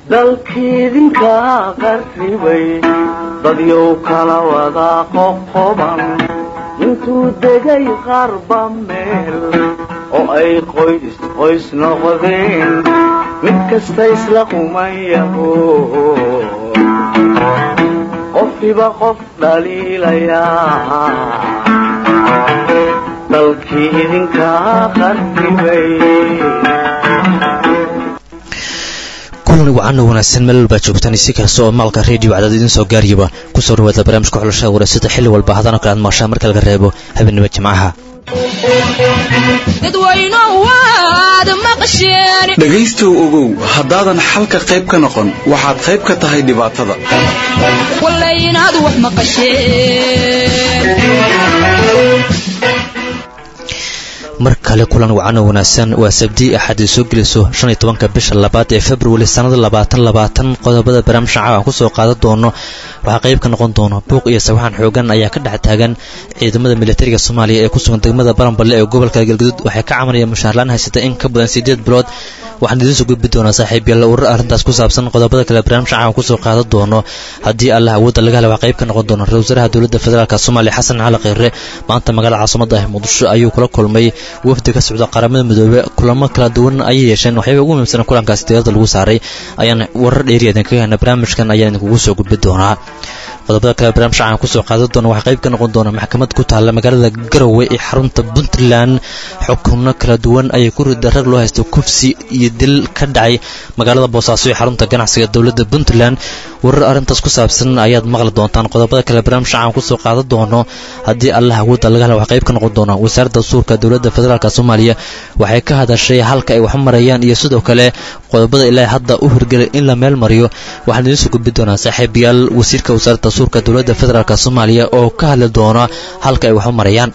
dalkiidinka qarribay dadyow kala wada qoqoban intuu degay qarba meel oo ay qoys noqdeen mid kasta isla qumayaho qofkiiba qof dhaliilayaa dalkii idinka qarribay kulani wacan wanaagsan meel walba joogtaan si kasta oo maalka radio cadaad idin soo gaariyaba ku soo dhawaada barnaamijka xulashada waraysiga xilli walba hadana kala maasha marka laga reebo habeenimo jimcaha dhagaystow ogow haddaadan xalka qayb ka noqon waxaad qayb ka tahay dhibaatada mar kale kulan wacan wanaagsan waa sabti axad soo geliso 15 bisha labaad ee February sanada 2020 qodobada barnaamijka aan ku soo qaadan doono waxa qayb ka noqon doona buuq iyo sawaxan xoogan ayaa ka dhex taagan ciidamada militariga Soomaaliya ee ku sugan degmada Baranballe ee gobolka Galgaduud waxay ka camariyeen mushaarlaan haysata in ka badan 8 bilood waxaan idin soo gudbi doonaa saaxiibayaal uur arintaas ku saabsan qodobada kale barnaamijka aan ku soo qaadan doono hadii Allah awooda laga helo waxa qayb ka noqon doona ra'iisul wasaaraha dawladda federaalka Soomaaliya Xasan Cali Khayre maanta magaalada caasimadda Muqdisho ayuu kula kulmay wafdi ka socda qaramada midoobay kulamo kala duwan ay yeesheen waxyaabo ugu muhiimsan kulankaas tirada lagu saaray ayaan warar dheeriyadan ka helnay barnaamijkan ayaan idinku soo gudbi doonaa qodobada kale barnaamijka aan ku soo qaadan doono waxa qayb ka noqon doona maxkamad ku taala magaalada Garowe ee xarunta Puntland xukuno kala duwan ay ku riday rag loo haysto kufsi iyo dil ka dhacay magaalada Boosaaso ee xarunta ganacsiga dawladda Puntland warar arintaas ku saabsan ayaad maqli doontaan qodobada kale barnaamijka aan ku soo qaadan doono hadii Allah awooda laga helo waxa qayb ka noqon doona wasaaradda suurka dawladda federaalka Soomaaliya waxay ka hadashay halka ay wax marayaan iyo sidoo kale qodobada ilaa hadda u hirgalay in la meel mariyo waxaan idin soo gudbi doonaa saaxiibayaal wasiirka wasaaradda suurka dawladda federaalka Soomaaliya oo ka hadli doona halka ay wax marayaan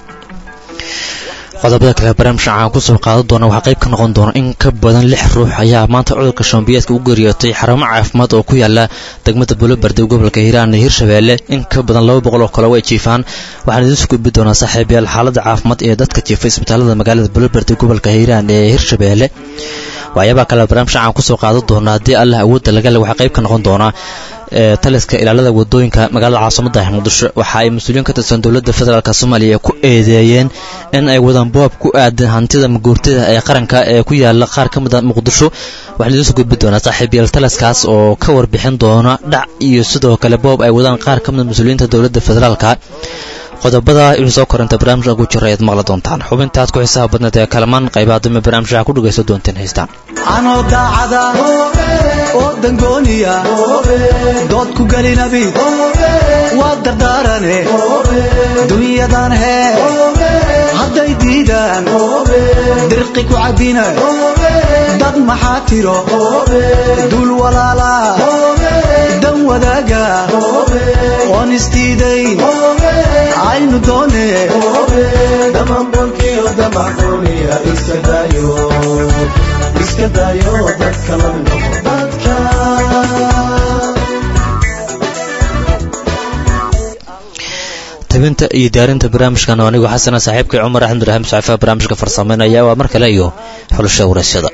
qodobada kale barnaamijka aan ku soo qaadan doona waxa qayb ka noqon doona in ka badan 6 ruux ayaa maanta cudurka shambiyeedka u geeriyootay xarumo caafimaad oo ku yaala degmada Bulobardi gobolka Hiiraan ee Hirshabeelle in ka badan 200 oo kale way jiifaan waxaan idin soo gudbi doonaa saaxiibayaal xaaladda caafimaad ee dadka jiifay isbitaalada magaalada Bulobardi gobolka Hiiraan ee Hirshabeelle waxyaabo kale barnaamijka aan ku soo qaadan doona hadii Allah awooda laga helo waxa qayb ka noqon doona taliska ilaalada wadooyinka magaalada caasimadda Muqdisho waxa ay mas'uuliyiin ka tirsan dawladda federaalka Soomaaliya ku eedeeyeen in ay wadaan boob ku aadan hantida maguurtada ee qaranka ee ku yaala qaar ka mid ah Muqdisho waxaan idin soo gudbi doonaa saaxiibayaal taliskaas oo ka warbixin doona dhac iyo sidoo kale boob ay wadaan qaar ka mid ah mas'uuliyiinta dawladda federaalka qodobada in soo koranta barnaamijka ugu jireed maqla doontaan xubintaad ku xisaab badnad ee kalamaan qaybaha dambe barnaamijka ku dhageyso doonteen haystaan anoo daacada oo dangooniya dood ku galinabi waa dardaarane dunyadan hee hadday diidaan dirqi ku cabina dad maxaa tiro dul walaala dan wadaaga oon istiidayn aynu doone damanbolkiyo damaxuuniya iska dayo dadka la noqo dadka tabinta iyo diyaarinta barnaamijkan oo anigu xasan saaxiibkay Cumar Axmed Raxim Saafa barnaamijka farsameynaya waa mar kale iyo xulashada waraysiga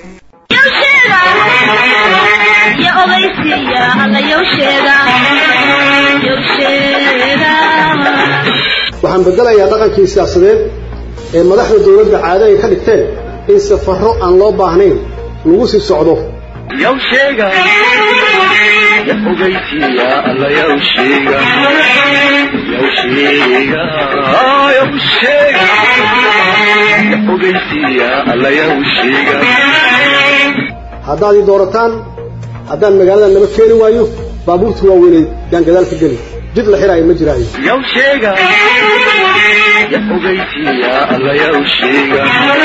ya ogeysiya alla yow sheega waxaan bedelayaa dhaqankii siyaasadeed ee madaxda dawladda caado ay ka dhigteen in safarro aan loo baahnayn lagu sii socdo yow sheega ya ogeysiya alla yow sheega ya ogeysiya alla yow sheega haddaad i doorataan haddaan magaalada naba keeni waayo baabuurta waaweynay yaan gadaal ka geli jid la xiraayo ma jiraayo yow sheega ya ogeysiya alla yow sheega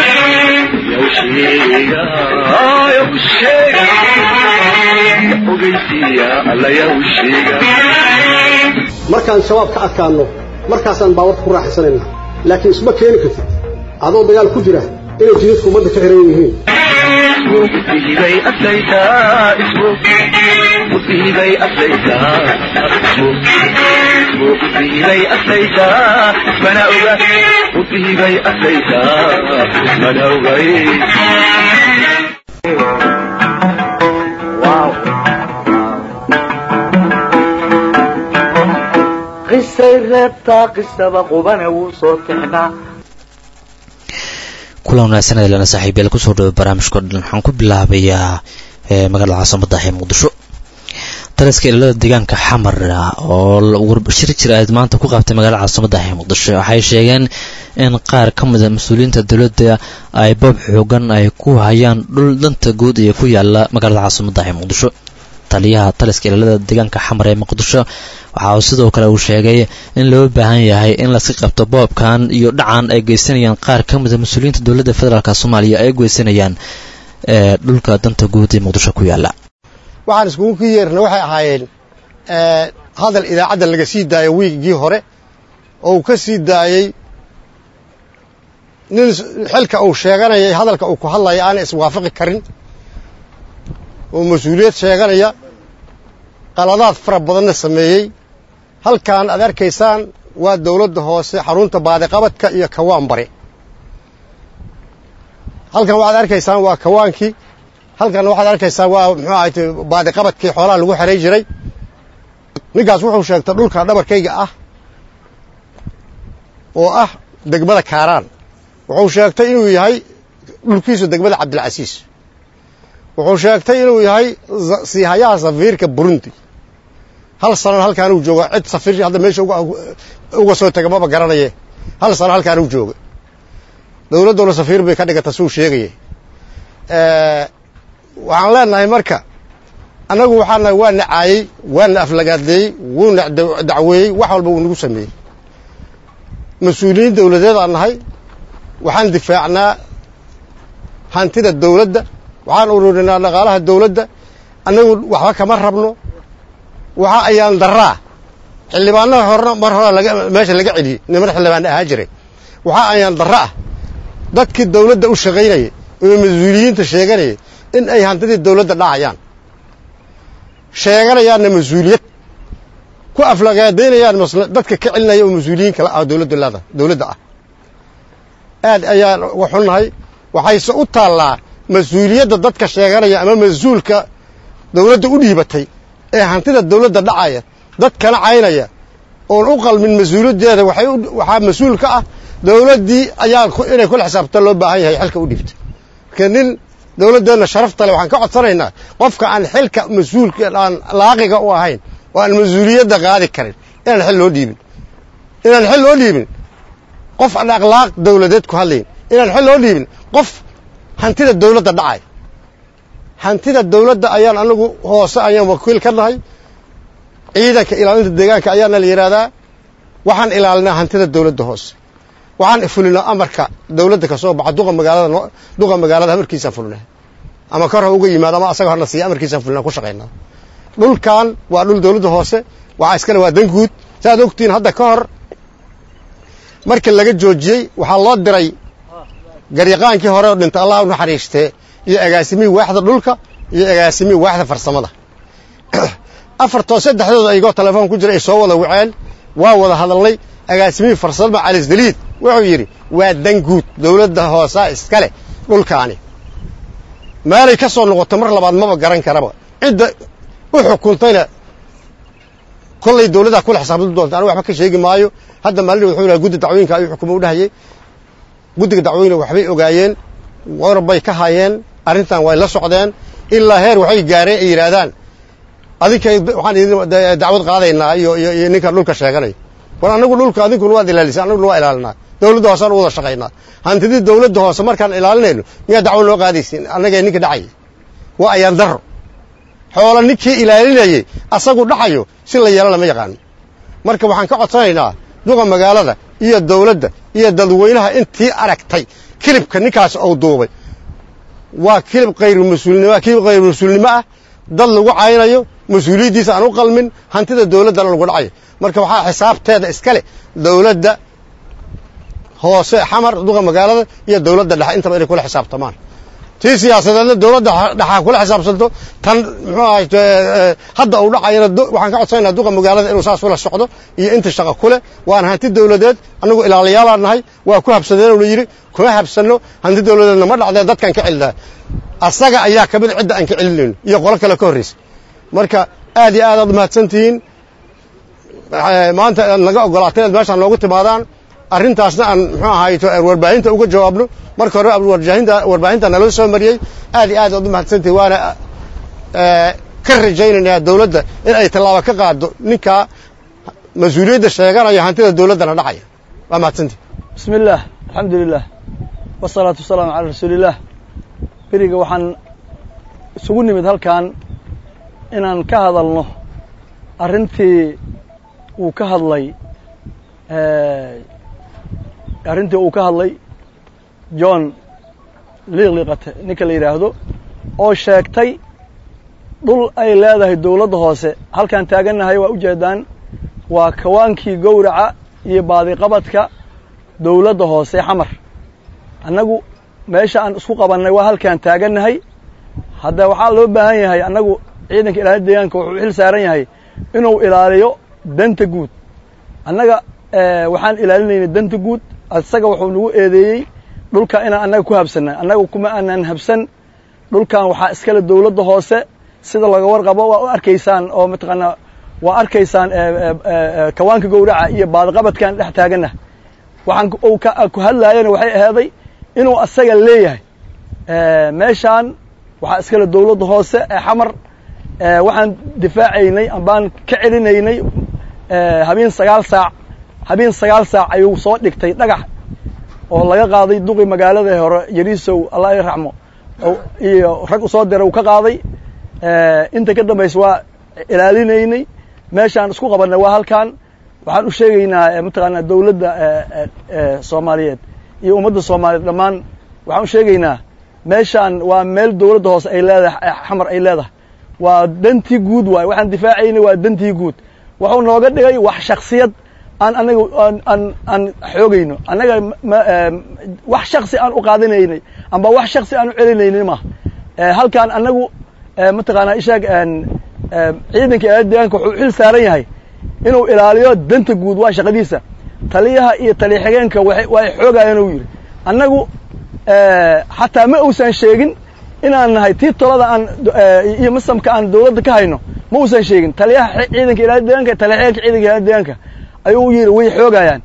ya ogeysiya alla yow sheega markaan shabaab ka adkaanno markaasaan baawarka ku raaxaysanayna laakiin isma keeni kartid adoo dagaal ku jira inay jidadku ummadda ka xiran yihiin مصيبي أفليتا اسمك مصيبي أفليتا مصيبي أفليتا اسمنا أغا مصيبي أفليتا اسمنا أغا واو qisay reebtaa qisaba qubane wuu soo tixnaa. kulan wanaagsan lana saaxiibayaal kusoo dhawo barnaamijka dhan waxaan ku bilaabayaa magaalada caasimada ee Muqdisho. taliska ilaalada deegaanka Xamar oo warbashir jira ay maanta ku qabtay magaalada caasimada ee Muqdisho waxay sheegeen in qaar ka mid ah mas'uuliyiinta dawladda ay boob xoogan ay ku hayaan dhul danta guud ee ku yaala magaalada caasimada ee Muqdisho. taliyaha taliska ilaalada deegaanka Xamar ee Muqdisho waxa uu sidoo kale uu sheegay in loo baahan yahay in la iska qabto boobkan iyo dhacan ay geysanayaan qaar ka mid ah mas'uuliyiinta dawladda federaalka Soomaaliya ay geysanayaan dhulka danta guud ee Muqdisho ku yaala. waxaan iskugu yeernay waxay ahaayeen hadal idaacadda laga sii daayay wiigii hore oo ka sii daayay nin xilka uu sheeganayay hadalka uu ku hadlay aan iswaafaqi karin oo mas'uuliyad sheeganaya qaladaad fara badan sameeyay. halkaan aad arkaysaan waa dawladda hoose xarunta baadiqabadka iyo kawaan bari. halkan waxaad arkaysaan waa kawaankii, halkan waxaad arkaysaan waa muxuu ahayd baadiqabadkii xoolaha lagu xeray jiray. ninkaas wuxuu sheegtay dhulka dhabarkayga ah oo ah degmada Kaaraan. wuxuu sheegtay inuu yahay dhulkiisu degmada Cabdilcasiis. wuxuu sheegtay inuu yahay siihayaha safiirka Burundi. hal sano halkaan uu joogo cid safiir hadda meesha uga soo tagay ma garanaye. hal sano halkaan uu joogo dawladda safiir bay ka dhigata soo sheegay. waxaan leenahay marka anagu waxaana waa nacaayay waana aflagaaday wuuna dacweeyay wax walba uu nagu sameeyay. mas'uuliyiin dawladeed aan nahay waxaan difaacnaa hantida dawladda, waxaan ururinaa dhaqaalaha dawladda. anagu waxba kama rabno. waxa ayaan daraa xildhibaanada horna mar hore meesha laga celiyay niman xildhibaan ahaa jiray. waxa ayaan daraa dadkii dawladda u shaqeynayay oo mas'uuliyiinta sheeganayay in ay hantidii dawladda dhacayaan, sheeganayaan mas'uuliyad ku aflagaadeynayaan dadka ka celinaya oo mas'uuliyiin kala ah dawladda ah. aad ayaan waxunahay. waxayse u taallaa mas'uuliyadda dadka sheeganaya ama mas'uulka dawladda u dhiibatay ee hantida dawladda dhacaya dadkana caynaya oo u qalmin mas'uuliyaddeeda waxaa mas'uul ka ah dawladdii ayaa inay kula xisaabtan loo baahan yahay xilka u dhiibtay. marka nin dawladdeena sharafta leh waxaan ka codsanaynaa qofka aan xilka mas'uulka aan laaqiga u ahayn oo aan mas'uuliyadda qaadi karin inaan xil loo dhiibin qof aan akhlaaq dawladeed ku hadlayn, inaan xil loo dhiibin qof hantida dawladda dhacay. hantida dawladda ayaan anagu hoose ayaan wakiil ka nahay. ciidanka ilaalinta deegaanka ayaana la yiraahdaa. waxaan ilaalinaa hantida dawladda hoose. waxaan fulinaa amarka dawladda ka soo baxa duqa magaalada amarkiisa fulinaa ama kor uga yimaado ama asaga horna siiya amarkiisa fulinaa ku shaqeynaa. dhulkan waa dhul dawladda hoose, waxa iskale waa dan guud. saad ogtiin hadda ka hor markii laga joojiyay waxaa loo diray garyaqaankii hore oo dhintay Allah u naxariistay iyo agaasimii waaxda dhulka iyo agaasimii waaxda farsamada. afartoo saddexdood ayagoo telefoon ku jira ay soo wada waceen waa wada hadalnay. agaasimii farsamada Cali Daliid wuxuu yiri waa dan guud dawladda hoose iskale dhulkaani. maalay ka soo noqotay mar labaad ma garan karaba cidda u xukuntayna kullay dawladda kula xisaabtan doonta. anigu waxba ka sheegi maayo. hadda maalin wuxuu yiraahdaa guddi dacwooyinka ay xukumo u dhahayay. guddiga dacwooyinka waxbay ogaayeen, warbay ka hayeen, arrintan way la socdeen ilaa heer waxay gaareen ay yiraahdaan adinka waxaan idin dacwad qaadaynaa iyo ninka dhulka sheeganay. war anagu dhulka adinku waa ilaalisay, anagu waa ilaalinaa. dawladda hoose wada shaqeynaa. hantidii dawladda hoose markaan ilaalinayno miyaa dacwo loo qaadaysin anaga ninka dhacay? waa ayaan daro. xoolo ninkii ilaalinayay asagu dhacayo si la yeelana ma yaqaan. marka waxaan ka codsanaynaa duqa magaalada iyo dawladda iyo dadweynaha intii aragtay kilibka ninkaas oo duubay waa kilib qayr mas'uulnimo ah. dad lagu caynayo mas'uuliyadiisa aan u qalmin, hantida dawladda lagu dhacayo. marka waxaa xisaabteeda iskale dawladda hoose Xamar, duqa magaalada iyo dawladda dhexe intaba inay kula xisaabtamaan. tii siyaasadeedna dawladda dhexe kula xisaabtanto tan muxuu ahayd hadda uu dhacayna waxaan ka codsanaynaa duqa magaalada inuu saas ula socdo iyo inta shaqo kule. waan hanti dawladeed anagu ilaaliyaal nahay. waa ku habsadeen oo yiri kuma habsano hanti dawladeedna ma dhacday dadkan ka celinaa. asaga ayaa kamid cidda aan ka celinayno iyo qolo kale ka horeysay. marka aad iyo aad mahadsantihiin. maanta naga ogolaatay inaad meeshaan noogu timaadaan arrintaasna aan muxuu ahayto warbaahinta uga jawaabno marka hore warbaahinta naloo soo mariyey aad iyo aad u mahadsantahay waana ka rajaynaynaa dawladda in ay tallaabo ka qaado ninka mas-uuliyadda sheeganaya hantida dawladdana dhacaya waa mahadsantahay bismillaah alxamdulilah wasalaatu wasalaamu calaa rasuulillaah beriga waxaan isugu nimid halkan inaan ka hadalno arrintii uu ka hadlay john liiqliiqate ninka la yidhaahdo oo sheegtay dhul ay leedahay dawladda hoose halkaan taagannahay waa ujeedaan waa kawaankii gowraca iyo baadiqabadka dawladda hoose xamar annagu meesha aan isku qabannay waa halkaan taagannahay hadda waxaa loo baahan yahay annagu ciidanka ilaalinta deegaanka wuxuu xil saaran yahay inuu ilaaliyo danta guud annaga waxaan ilaalinaynay danta guud isaga wuxuu nagu eedeeyey dhulka inaan annaga ku habsanay annaga kuma aanan habsan dhulkan waxaa iskale dawladda hoose sida laga warqabo waa u arkaysaan oo mataqaanaa waa arkaysaan kawaanka gowraca iyo baadqabadkan dhex taaganah waxaan ku hadlaayana waxay ahaaday inuu asaga leeyahay meeshaan waxaa iskale dawladda hoose ee xamar waxaan difaacaynay ambaan ka celinaynay habeen 9 saac ayuu soo dhigtay dhagax oo laga qaaday duqi magaalada hore yariisow allah ay raxmo iyo rag u soo diray uu ka qaaday inta ka dambaysa waa ilaalinaynay meeshaan isku qabanay waa halkaan waxaan u sheegaynaa mataqaanaa dawladda Soomaaliyeed iyo ummadda Soomaaliyeed dhammaan waxaan u sheegaynaa meeshaan waa meel dawladda hoose ay leedahay xamar ay leedahay waa dantii guud waay waxaan difaacaynay waa dantii guud wuxuu nooga dhigay wax shakhsiyad aan anaga aan xoogayno anaga wax shakhsi aan u qaadanaynay amba wax shakhsi aan u celinaynay ma halkaan anagu mataqaanaa ishaag ciidanka deegaanka wuxuu xil saaran yahay inuu ilaaliyo danta guud waa shaqadiisa taliyaha iyo taliye-xigeenka way xoogayaan uu yiri anagu xataa ma uusan sheegin inaan nahay tii tolada aan iyo masamka aan dawladda ka hayno ma uusan sheegin taliyaha ciidanka ilaalinta deegaanka taliye-xigeenka ciidanka ilaalinta deegaanka ayuu yiri way xoogayaan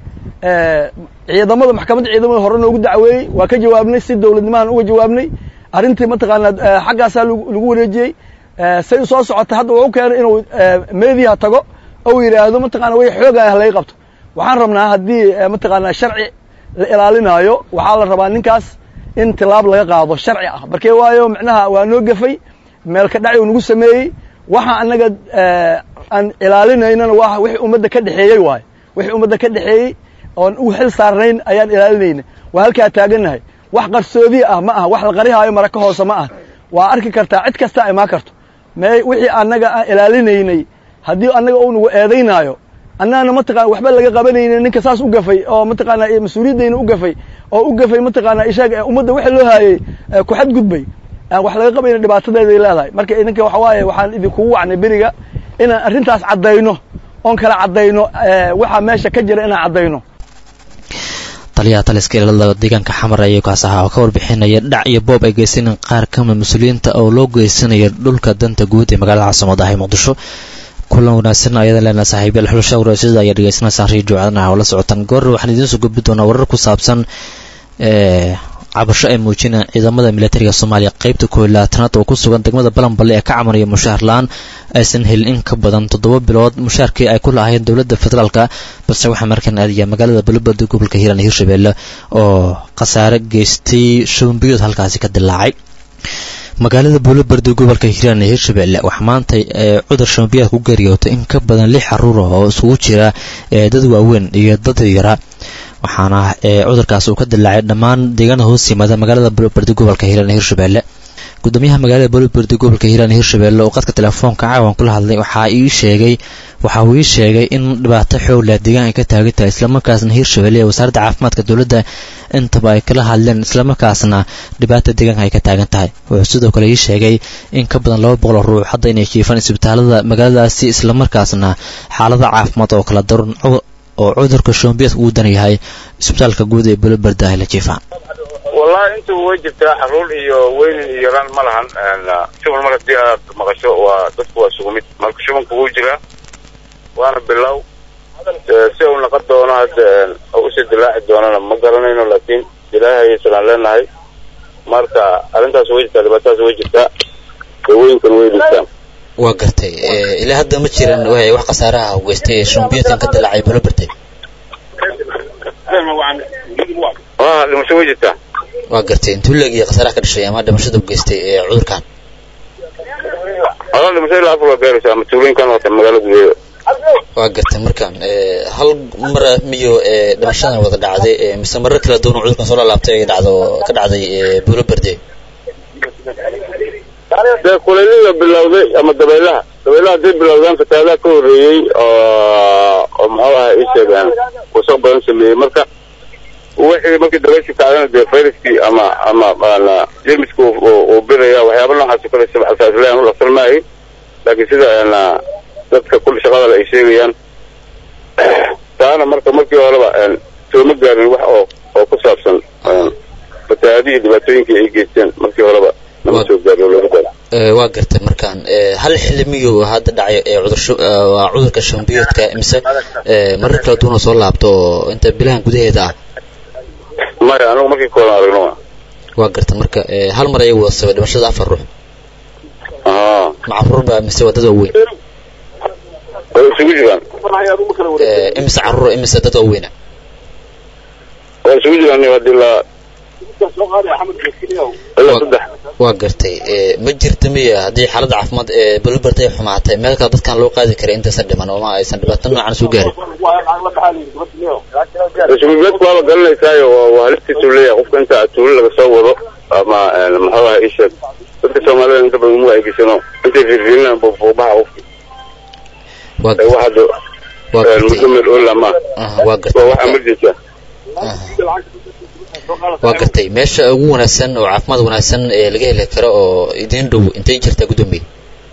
ciidamada maxkamadda ciidamada hore noogu dacweeyey waa ka jawaabnay si dawladnimahan uga jawaabnay arrintii mataqaanaa xaggaasaa lagu wareejiyey say soo socotay hadda wuxuu keenay inuu meediyaha tago oo yidhaahdo mataqaanaa way xoogayaan laga qabto waxaan rabnaa haddii mataqaanaa sharci la ilaalinaayo waxaa la rabaa ninkaas in tilaab laga qaado sharci ah markee waayo micnaha waa noo gafay meel ka dhaci uu nagu sameeyey waxa annaga aan ilaalinaynana waa wixii ummadda ka dhaxeeyey waayo wixii ummadda ka dhaxeeyey oon u xil saarnayn ayaan ilaalinayna waa halkaa taagannahay wax qarsoodi ah ma aha wax la qarihaayo maraka hoose ma ah waa arki kartaa cid kasta imaan karto wixii annaga aan ilaalinaynay haddii annaga uu nagu eedaynaayo annana mataqaana waxba laga qabanaynin ninka saas u gafay oo mataqaana mas'uuliyaddeena u gafay oo u gafay mataqaana ishaga ummadda wixii loo haayay ku xadgudbay aan wax laga qabaynin dhibaatadeeda ay leedahay marka idinka waxa waaye waxaan idinku wacnay beriga inaan arrintaas cadayno oon kala cadayno waxa meesha ka jira inaan cadayno taliyaha taliska ilaalada deegaanka xamar ayay kaas ahaa oo ka warbixinaya dhac iyo boob ay geysanayeen qaar ka mid mas'uuliyiinta oo loo geysanaya dhulka danta guud ee magaalada caasimada ah ee Muqdisho kulan wanaagsan ayada leena saaxiibayaal xulasha waraysiga ayaa dhageysanaysan radio codana oo la socotaan goor waxaan idin soo gudbin doonaa warar ku saabsan cabasho ay muujinayaan ciidamada militariga Soomaaliya qaybta 12aad oo ku sugan degmada Balanballe ee ka camaraya mushaar la'aan aysan helin in ka badan 7 bilood mushaarkii ay ku lahaayeen dawladda federaalka balse waxa markan aadaya magaalada Balubada gobolka Hiiraan iyo Hirshabeelle oo khasaare geystay shubinbiyood halkaasi ka dilaacay magaalada Balubada gobolka Hiiraan iyo Hirshabeelle waxa maanta cudur shubinbiyood ku geeriyootay in ka badan 6 carruur oo isugu jira dad waaweyn iyo dad yar waxaana cudurkaas uu ka dilaacay dhammaan deegaanada hoos yimaada magaalada Balubada gobolka Hiiraan iyo Hirshabeelle gudoomiyaha magaalada Balubada gobolka Hiiraan iyo Hirshabeelle oo qadka telefoonka caawan kula hadlay waxa uu sheegay in dhibaato xoog leh deegaanka ka taagan tahay isla markaasna Hirshabeelle iyo wasaaradda caafimaadka dawladda intaba ay kala hadleen isla markaasna dhibaato deegaanka ay ka taagan tahay wuxuu sidoo kale sheegay in ka badan 200 ruux hadda inay jiifaan isbitaalada magaaladaasi isla markaasna xaalada caafimaad oo kala daran oo cudurka shubinbiyoodka uu dan yahay isbitaalka guud ee Balubada la jiifaan والله انتو وجبت حلول iyo weyn iyo ran malahan shuban markii aad maqasho waa dadku waa suumid marka shubanku uu jira waana bilow si uu noqon doono hadda oo usii dilaaci doonana ma garanayno laakiin ilaahay ayaan leenahay marka arrintaas way jirtaa dhibaatadaas way jirtaa dawooyinkan way dhigtaan waa gartay ilaa hadda ma jiraan wax khasaaraha u geystay shumbiyadkan ka dilaacay Bulobartay dhimasho way jirtaa waa gartay intuu leegiyo khasaaraha ka dhashay ama dhimashada u geystay cudurkan dhimasho ilaa afar gaaraysa ama tuulooyinkan oo magaalada gudaheeda waa gartay markaan hal mar miyo dhimashadan wada dhacday mise marar kala duwan cudurkan soo laabtay ay ka dhacday Bulobartay kuleelida bilowday ama dabaylaha hadday bilowdaan fatahaadaha ka horreeyey oo muxuu ahaa ii sheegaan kusoo badan sameeyey marka wixii markii dabayshii kacdana dee fayraskii ama jermiska uu biraya waxyaaba noocaas kale asaasleen u dhaqsan maahay laakiin sida dadka kulli shaqada ay sheegayaan taana markii horeba sooma gaarin wax oo ku saabsan fatahaadihii dhibaatooyinkii ay geysteen markii horeba waa gartay markaan hal xilli miyuu hadda dhacay waa cudurka shumbiyadka mise marar kala duwan oo soo laabto oo inta bilahan gudaheeda ah maya anigu markii koolan aragno waa gartay marka hal mar ayay wada sabay dhimashada 4 ruux macruur baa mise wadada weyn isugu jiraan imise carruur imise dad weyn isugu jiraan hadii la waa gartay ma jirta miya haddii xaaladda caafimaad ee Bulobartay xumaatay meel kale dadkan loo qaadi karay intaysan dhiman oo ma aysan dhibaato noocan soo gaarin shumbiyadku waa garanaysaa waa halistiisu leeyahay qofka inta tuulo laga soo wado ama muxuu ahaa ii sheeg dadka Soomaalida inta badan mu ay geysano intay fiirfiirinayaan buubaha qofki waa gartay wax emergency waa gartay meesha ugu wanaagsan oo caafimaad wanaagsan ee laga heli karo oo idin dhow intay jirtaa gudoomiye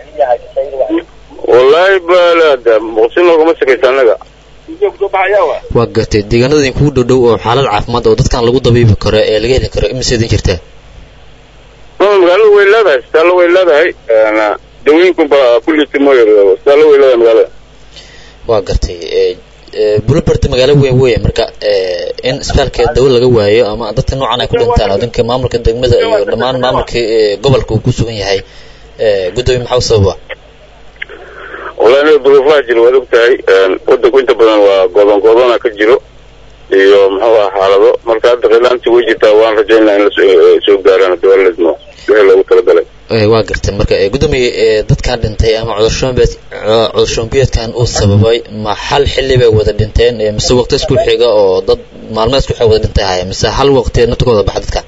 wallahi balada muqsino kuma sakaytanaga waa gartay deegaanada idin ku dhow oo xaalad caafimaad oo dadkan lagu dabiibi karo ee laga heli karo imise idin jirtaa magaalada way leedahay staalo way leedahay dawooyinku kulli timoyr staalo way leedahay magaalada waa gartay Bulobartay magaalo weyn marka in isbitaalka dawlad laga waayo ama dadka noocan ay ku dhintaan wadanka maamulka degmada iyo dhamaan maamulka gobolka uu ku sugan yahay gudoomiye maxaa sababa walaal duruufaha jira wada ogtahay wadanku inta badan waa go'doon ka jiro iyo muxuu ahaa xaalado marka hadda qilaantii way jirtaa waan rajaynaa in la soo gaaraan dawladnimo wixii loogu talagalay waa gartay marka gudoomiye dadkan dhintay ama cudur shumbiyadkan uu sababay ma hal xilli bay wada dhinteen mise waqti isku xiga oo dad maalmeed isku xiga wada dhintay mise hal waqti naftooda bax dadka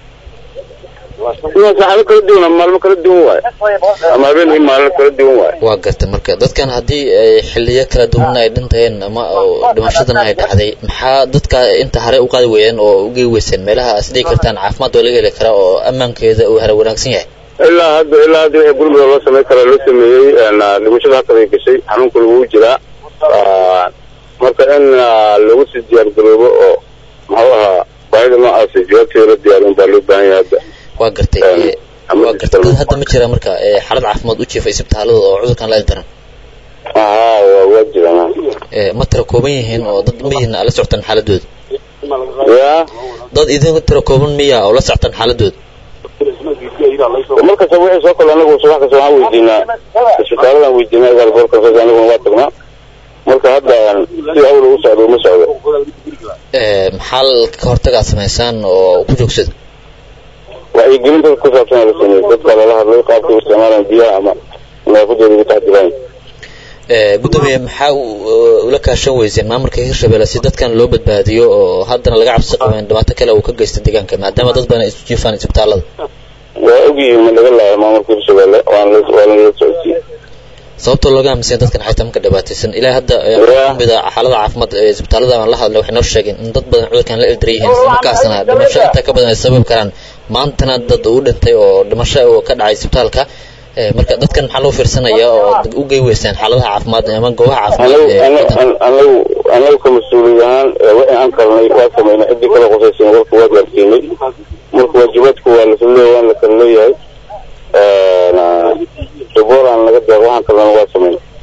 saxalo kala duwan maalmo kala duwan waay ama habeen maalmo kala duwan waay waa gartay marka dadkan haddii ay xilliyo kala duwan ay dhinteen ama dhimashadan ay dhacday maxaa dadka inta hore u qaadi weeyeen oo u geey weyseen meelaha asdii kartaan caafimaad oo laga heli kara oo ammaankeeda uu hara wanaagsan yahay ilaa hadda wixii gurmada loo sameyn kara loo sameeyey dhimashada halka ay gashay xanuunku lagu jiraa marka in lagu sii diyaar garoobo oo muxuu ahaa baahida noocaas jawaabteeda la diyaarin baa loo baahan yahay hadda waa gartay hadda ma jira marka xaalad caafimaad u jiifay isbitaalada oo cudurkan la ildaran waa jiraan ma tira kooban yihiin oo dad miyihiin la socotaan xaaladooda dad idin tira kooban miya oo la socotaan xaaladooda markasta wixii soo kale anagu subax kasta waxaan weydiinaa isbitaaladan weydiinaa galboorkaas anaguna waa tagnaa marka hadda si hawl ugu socdo uma socdo maxaa ka hortagaa samaysaan oo ku joogsada wacyigelin dadka ku saabsan la sameeyey dadka lala hadlay qaabka u isticmaalaan biyaha ama nadaafadooda ugu taxdiraan gudoomiye maxaa ula kaashan weyseen maamulka Hirshabelle si dadkan loo badbaadiyo oo haddana laga cabsi qabeen dhibaato kale uu ka geysto deegaanka maadaama dad badan isu jiifaan isbitaalada waa ogyihiin ma laga laayo maamulka Hirshabelle waan la socodsiiyey sababtoo looga aaminsan dadkan xayta marka dhibaataysan ilaa hadda mida xaalada caafimaad ee isbitaalada aan la hadlay waxay noo sheegeen in dad badan cudurkan la ildaran yihiin markaasna dhimasho inta ka badan ay sabab karaan maantana dad uu dhintay oo dhimasho oo ka dhacay isbitaalka marka dadkan maxaa loo fiirsanaya oo u geey weysaan xaaladaha caafimaad ama goobaha caafimaad anagu ka mas-uuliyahaan wixii aan karnay waa sameynay ciddii kala qosaysan warka waa gaarsiinay marka waajibaadku waa la kala leeyahay aan laga deeq waxaan kalena waa sameynay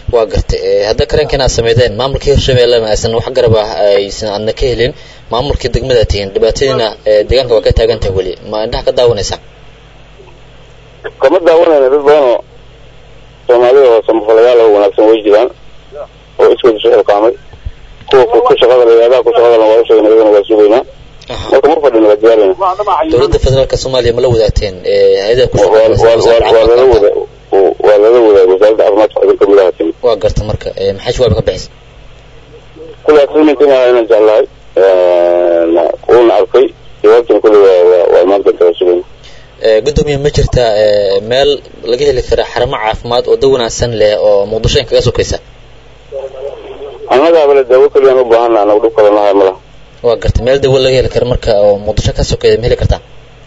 waa gartay hadda karankan aad sameeyeen maamulka Hirshabeelle ma aysan wax garab ah aysan adna ka helin maamulka degmada tiin dhibaatadina deegaanka waa ka taagantahay wali ma indhaha ka daawanaysa kama daawanayna dad badan oo Soomaaliya oo samafalayaal oo wanaagsan way jiraan oo isku soo qaamay kuwa ku shaqada leeyahay ku shaqada waa soo inagana waa suubayna marka mar fadhina waa diyaarina dowladda federaalka Soomaaliya ma la wadaagteen hay'adaha ku shaqada waa la wadaagay wasaaradda caafimaadka ee kamid ah waa gartay marka maxay jawaab ka bixisay kula aslimintina inaan jeclahay una arkay jawaabtan kula waa maanta taasoo gudoomiye ma jirta meel laga heli karo xarumo caafimaad oo dawanaansan leh oo Muqdisho kaga sokaysa anaga bal dawo kaliya u baahanaa anagu dhib kale maaha malaha waa gartay meel dawo laga heli karo marka oo Muqdisho ka sokaysa ma heli kartaa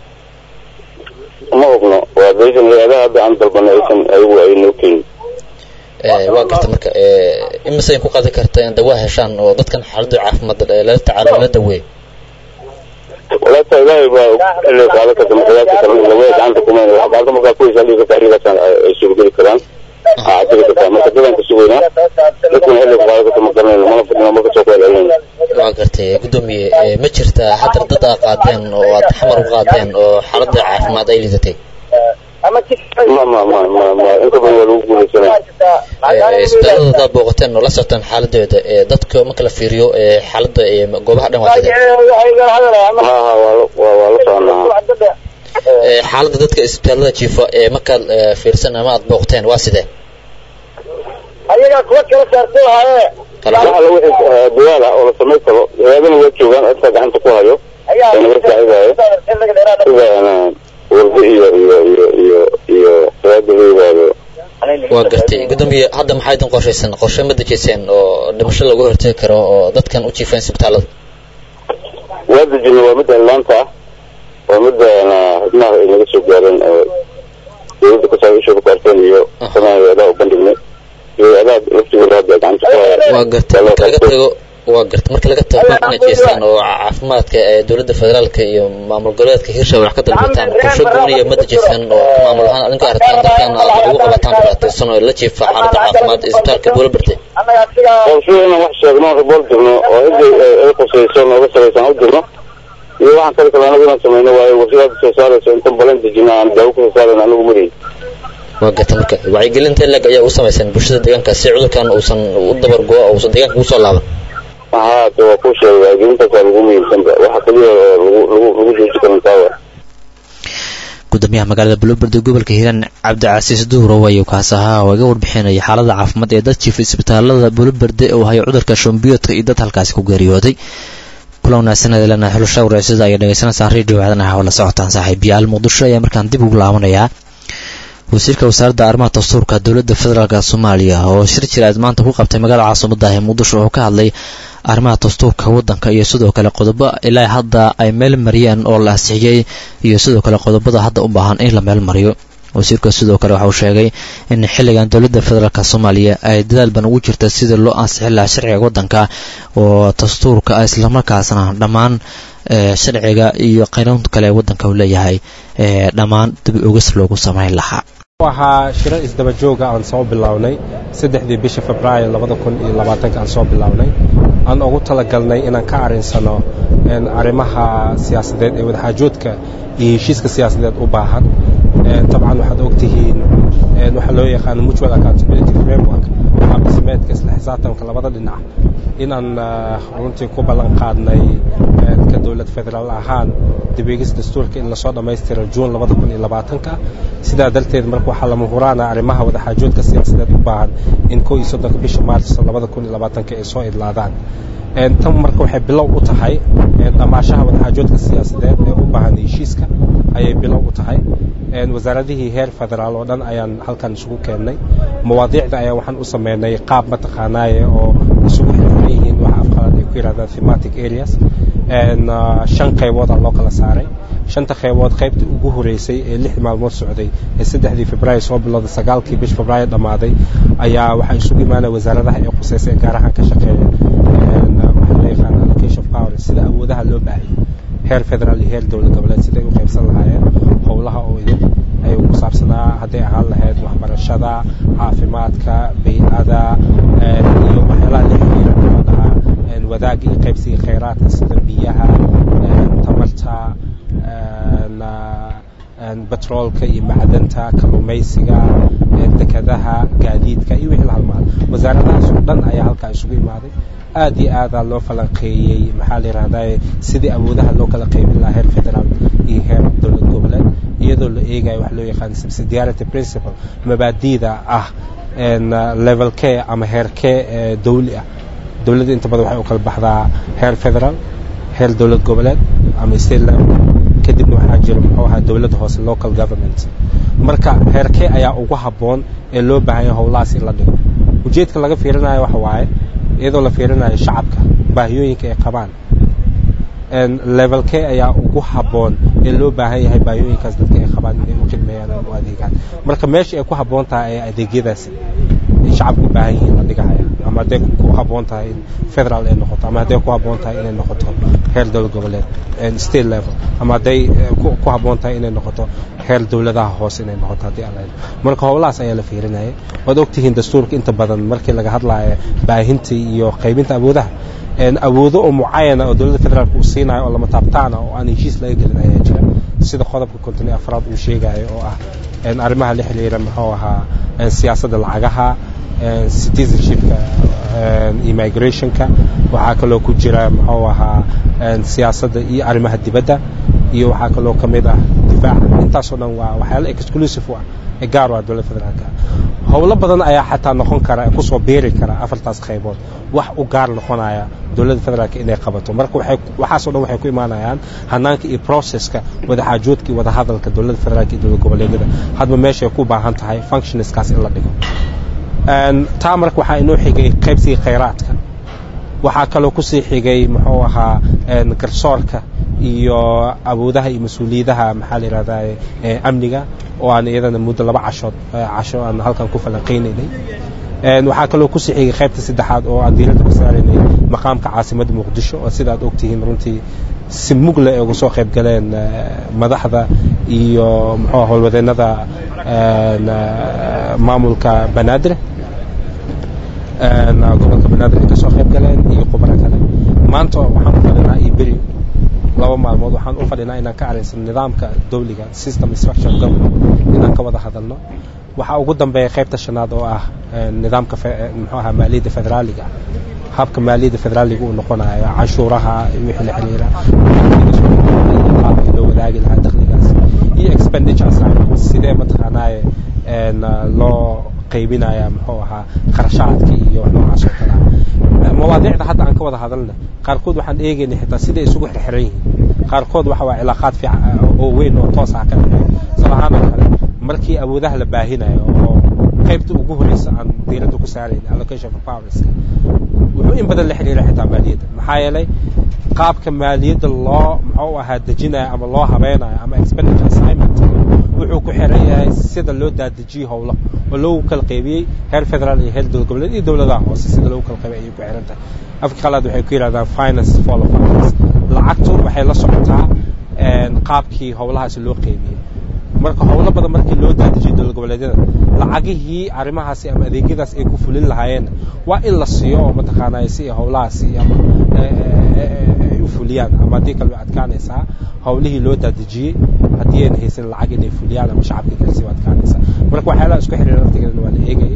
ma ogno waa deegaan hay'adaha hadda aan dalbanaysan ayagu ay noo keenin waa gartay marka imisay ku qaadi kartaa in dawo heshaan oo dadkan xaaladda caafimaad la tacaalo la daweeyo ولا تلاقي بقى اللي قالك المحلات كمان لو عندك كمان بعض ما كويس اللي تقريبا السوق الكلام اعتقد كمان كده انت سوينا لكن اللي قالك كمان ما فضلنا ما كنت اقول waa gartay gudoomiye ma jirta hadda dad qaadeen oo aad xamar u qaadeen oo xaaladda caafimaad ay lidatay ما انت بقى لو قولنا isbitaalada dad booqateen oo la socotaan xaaladooda dadka ma kala fiiriyo xaaladda goobaha dhan waa xaaladda dadka isbitaalada jiifa marka fiirsan ama aad booqateen waa sidee ayaga kuwa kala saartay waxa lagu diyaar oo la sameeyo karo hay'adaha way joogaan dadka gacanta ku hayo ayna warsaayay wardi iyo waa gartay gudoomiye hadda maxay idin qorshaysan qorshe ma dejiseen oo dhimasho lagu hortagi karo oo dadkan u jiifeen isbitaalada waa dejin waa mid laanta waa mid hadna inaga soo gaareen oo dawladda ka soo isoo qorteen iyo Soomaaliya u bandhignay iyo aad laftigeeda hadda gacanta ku hayo waa gartay marka laga tago waa gartay marka laga tago natiijooyin oo caafimaadka ee dawladda federaalka iyo maamul goboleedka Hirshabeelle wax ka dalbataan qorshe gooniyo ma dejisaan oo maamul ahaan adinka aragtaan dadkan aad ugu qabataan dhibaataysan oo la jiifa xaaladda caafimaad isbitaalka Buulabarte qorsheena wax sheegno report dirno oo ay qosayso nooga salaysan u dirno iyo waxaan kale kala sameeyno waa wasiirada soo saarayso inta balan dejinaan dawo ku saarayna anigu maray waa gartay marka wacyigelinta lag ayaa u samaysan bulshada deegaanka si cudurkan uusan u dabar go'o oo uusan deegaanka u soo laaban to ku sheegay inta kale ugu muhiimsan waxa kaliya lagu jooji karaa gudoomiyaha magaalada Buulaberde gobolka Hiiraan Cabdicasiis Duuro wayo kaas ahaa oo iga warbixinaya xaaladda caafimaad ee dadka isbitaalada Buulaberde oo hayo cudurka shambiyoodka iyo dad halkaas ku geeriyooday kulana sanadlana xulasha waraysiga ay dhageysanaysan radio wadanaha wala socotaan saaxiibayaal Muqdisho ayaa markaan dib ugu laabanaya wasiirka wasaaradda arrimaha dastuurka dawladda federaalka Soomaaliya oo shir jiraad maanta ku qabtay magaalada caasimadda ee Muqdisho oo ka hadlay arrimaha dastuurka wadanka iyo sidoo kale qodobo ilaa hadda ay meel mariyeen oo la ansixiyay iyo sidoo kale qodobada hadda u baahan in la meel mariyo wasiirka sidoo kale waxa uu sheegay in xilligan dawladda federaalka Soomaaliya ay dadaal ban ugu jirto sidii loo ansixin lahaa sharciga wadanka oo dastuurka isla markaasna dhammaan sharciga iyo qaanuunka kale wadanka uu leeyahay dhammaan dib uga loogu sameyn lahaa waxaa shir isdaba jooga aan soo bilownay 3 bisha Febraayo 2020 aan soo bilownay aan ugu talagalnay inaan ka arinsano arrimaha siyaasadeed ee wadaxaajoodka iyo heshiiska siyaasadeed u baahan طبعا waxaad ogtihiin waxa loo yaqaan mutual accountability framework habsmeedka isla xisaabtanka labada dhinac inaan runtii ku ballan qaadnay ka dawlad federaal ahaan dibigis dastuurka in la soo dhameystiro June 2020 sida dalteed marka waxa la muhuraana arrimaha wadaxaajoodka siyaasadeed u baahan in 13 bisha Maarso 2020 ay soo idlaadaan tan marka waxay bilow u tahay dhamaashaha wadaxaajoodka siyaasadeed ee u baahan heshiiska ayay bilow u tahay wasaaradihii heer federaal oo dhan ayaan halkan isugu keenay mawaadiicda ayaa waxaan u sameynay qaab mataqaanaaye oo isugu xiran yihiin waxa afqalaad ay ku yiraahdaan thematic areas shan qaybood loo kala saaray shanta qaybood qaybta ugu horeysay ee 6 maalmood socday ee 3 Febraayo soo bilowday 9 bisha Febraayo dhamaaday ayaa waxa isugu imaanay wasaaradaha ay quseysay gaar ahaan ka shaqeeya waxa la yaqaan allocation of power sida awoodaha loo baahiyo heer federaal iyo heer dawlad goboleed sida ay u qaybsan lahaayeen howlaha oo idin ayuu ku saabsanaa hadday ahaan lahayd waxbarashada caafimaadka bay'ada iyo waxyaalaha la xiriira muxuu dhahaa wadaagga iyo qaybsiga khayraadka sida biyaha tamarta batroolka iyo macdanta kalluumaysiga dekadaha gaadiidka iyo wixii la halmaado wasaaradahaas oo dhan ayaa halkaa isugu imaaday aad iyo aadaa loo falanqeeyey maxaa la yidhahdaa sidii awoodaha loo kala qaybin lahaa heer federaal iyo heer dowlad goboleed iyadoo la eegayo wax loo yaqaan subsidiarity principle mabaadiida ah levelkee ama heerkee dawli ah dowladda inta badan waxay u kala baxdaa heer federaal heer dowlad goboleed ama state level kadibna waxaa jira muxuu ahaa dowladda hoose local government marka heerkee ayaa ugu habboon ee loo baahan yahay howlahaas in la dhigo ujeedka laga fiirinayo waxa waaye iyadoo la fiirinayo shacabka baahiyooyinka ay qabaan levelkee ayaa ugu habboon ee loo baahan yahay baahiyooyinkaas dadka ay qabaan inay u khidmeeyaan ama u adeegaan marka meesha ay ku habboon tahay ee adeegyadaasi ay shacabku u baahan yihiin la dhigahaya ama hadday ku habboon tahay in federal ay noqoto ama hadday ku habboon tahay inay noqoto heer dowlad goboleed state level ama hadday ku habboon tahay inay noqoto heer dowladaha hoose inay noqoto haddii alla marka howlahaas ayaa la fiirinayay waad ogtihiin dastuurka inta badan markii laga hadlaayo baahinta iyo qaybinta awoodaha awoodo oo mucayana oo dowladda federaalka uu siinayo oo lama taabtaana oo aan heshiis laga gelin ayaa jira sida qodobka 54 uu sheegayo oo ah arrimaha la xiriira muxuu ahaa siyaasadda lacagaha citizenshipka immigrationka waxaa kaloo ku jira muxuu ahaa siyaasadda iyo arrimaha dibadda iyo waxaa kaloo ka mid ah difaaca intaasoo dhan waa waxyaalo exclusive u ah ee gaar u ah dowladda federaalka howlo badan ayaa xataa noqon kara kusoo beeri kara afartaas qaybood wax u gaar noqonaya dowladda federaalka inay qabato marka waxaasoo dhan waxay ku imaanayaan hanaanka iyo processka wadaxaajoodka iyo wadahadalka dowladda federaalka iyo dowlad goboleedyada hadba meeshay ku baahan tahay functionskaas in la dhigo taa marka waxaa inoo xigay qaybsiga khayraadka waxaa kaloo kusii xigay muxuu ahaa garsoorka iyo awoodaha iyo mas-uuliyadaha maxaa la yidhahdaa amniga oo aan iyadana muddo 2 casho aan halkan ku falanqeynaynay waxaa kaloo kusii xigay qaybta saddexaad oo aan diiradda ku saaraynay maqaamka caasimadda muqdisho oo sida aad ogtihiin runtii si mugle ay uga soo qayb galeen madaxda iyo muxuu howlwadeennada maamulka banaadir gobolka banaadir ay ka soo qayb galeen iyo khubaro kale maanta waxaan u fadhinaa iyo beri 2 maalmood waxaan u fadhinaa inaan ka araysano nidaamka dawliga system structure government inaan ka wada hadalno waxaa ugu dambeeya qaybta shanaad oo ah nidaamka muxuu ahaa maaliyadda federaaliga habka maaliyadda federaaliga uu noqonayo canshuuraha wixii la xiriira qaabkii loo wadaagi lahaa dakhligaas iyo expenditure assignments sidee mataqaanaaye loo qaybinaya muxuu ahaa kharashaadka iyo noocaas oo kale mawaadiicda hadda aan ka wada hadalna qaarkood waxaan eegaynay xitaa sidee isugu xirxiran yihiin qaarkood waxa waa cilaaqaad fiican oo weyn oo toos ah ka dhexeeya sabahaan kale markii awoodaha la baahinayo oo qaybta ugu horeysa aan diiradda ku saarayn allocation of powers wuxuu in badan la xiriira xitaa maaliyadda maxaa yeelay qaabka maaliyadda loo muxuu ahaa dejinayo ama loo habeynayo ama expenditure assignment wuxuu ku xiran yahay sida loo daadejiyay howlo oo loogu kala qaybiyey heer federaal iyo heer dowlad goboleed iyo dowladaha hoose sida loogu kala qaybiyay ayay ku xiran tahay afka qalaad waxay ku yiraahdaan finance follow finance lacagtu waxay la socotaa qaabkii howlahaasi loo qaybiyey marka howlo badan markii loo daadejiyay dowlad goboleedyada lacagihii arrimahaasi ama adeegyadaas ay ku fulin lahaayeen waa in la siiyo oo mataqaanaa si howlahaasi ama ay u fuliyaan ama haddii kale way adkaanaysaa howlihii loo daadejiyey haddii ayna haysan lacag inay fuliyaan ama shacabka gaarsiiyo waa adkaanaysaa marka waxyaalaha isku xiriira laftigeedana waa la eegayay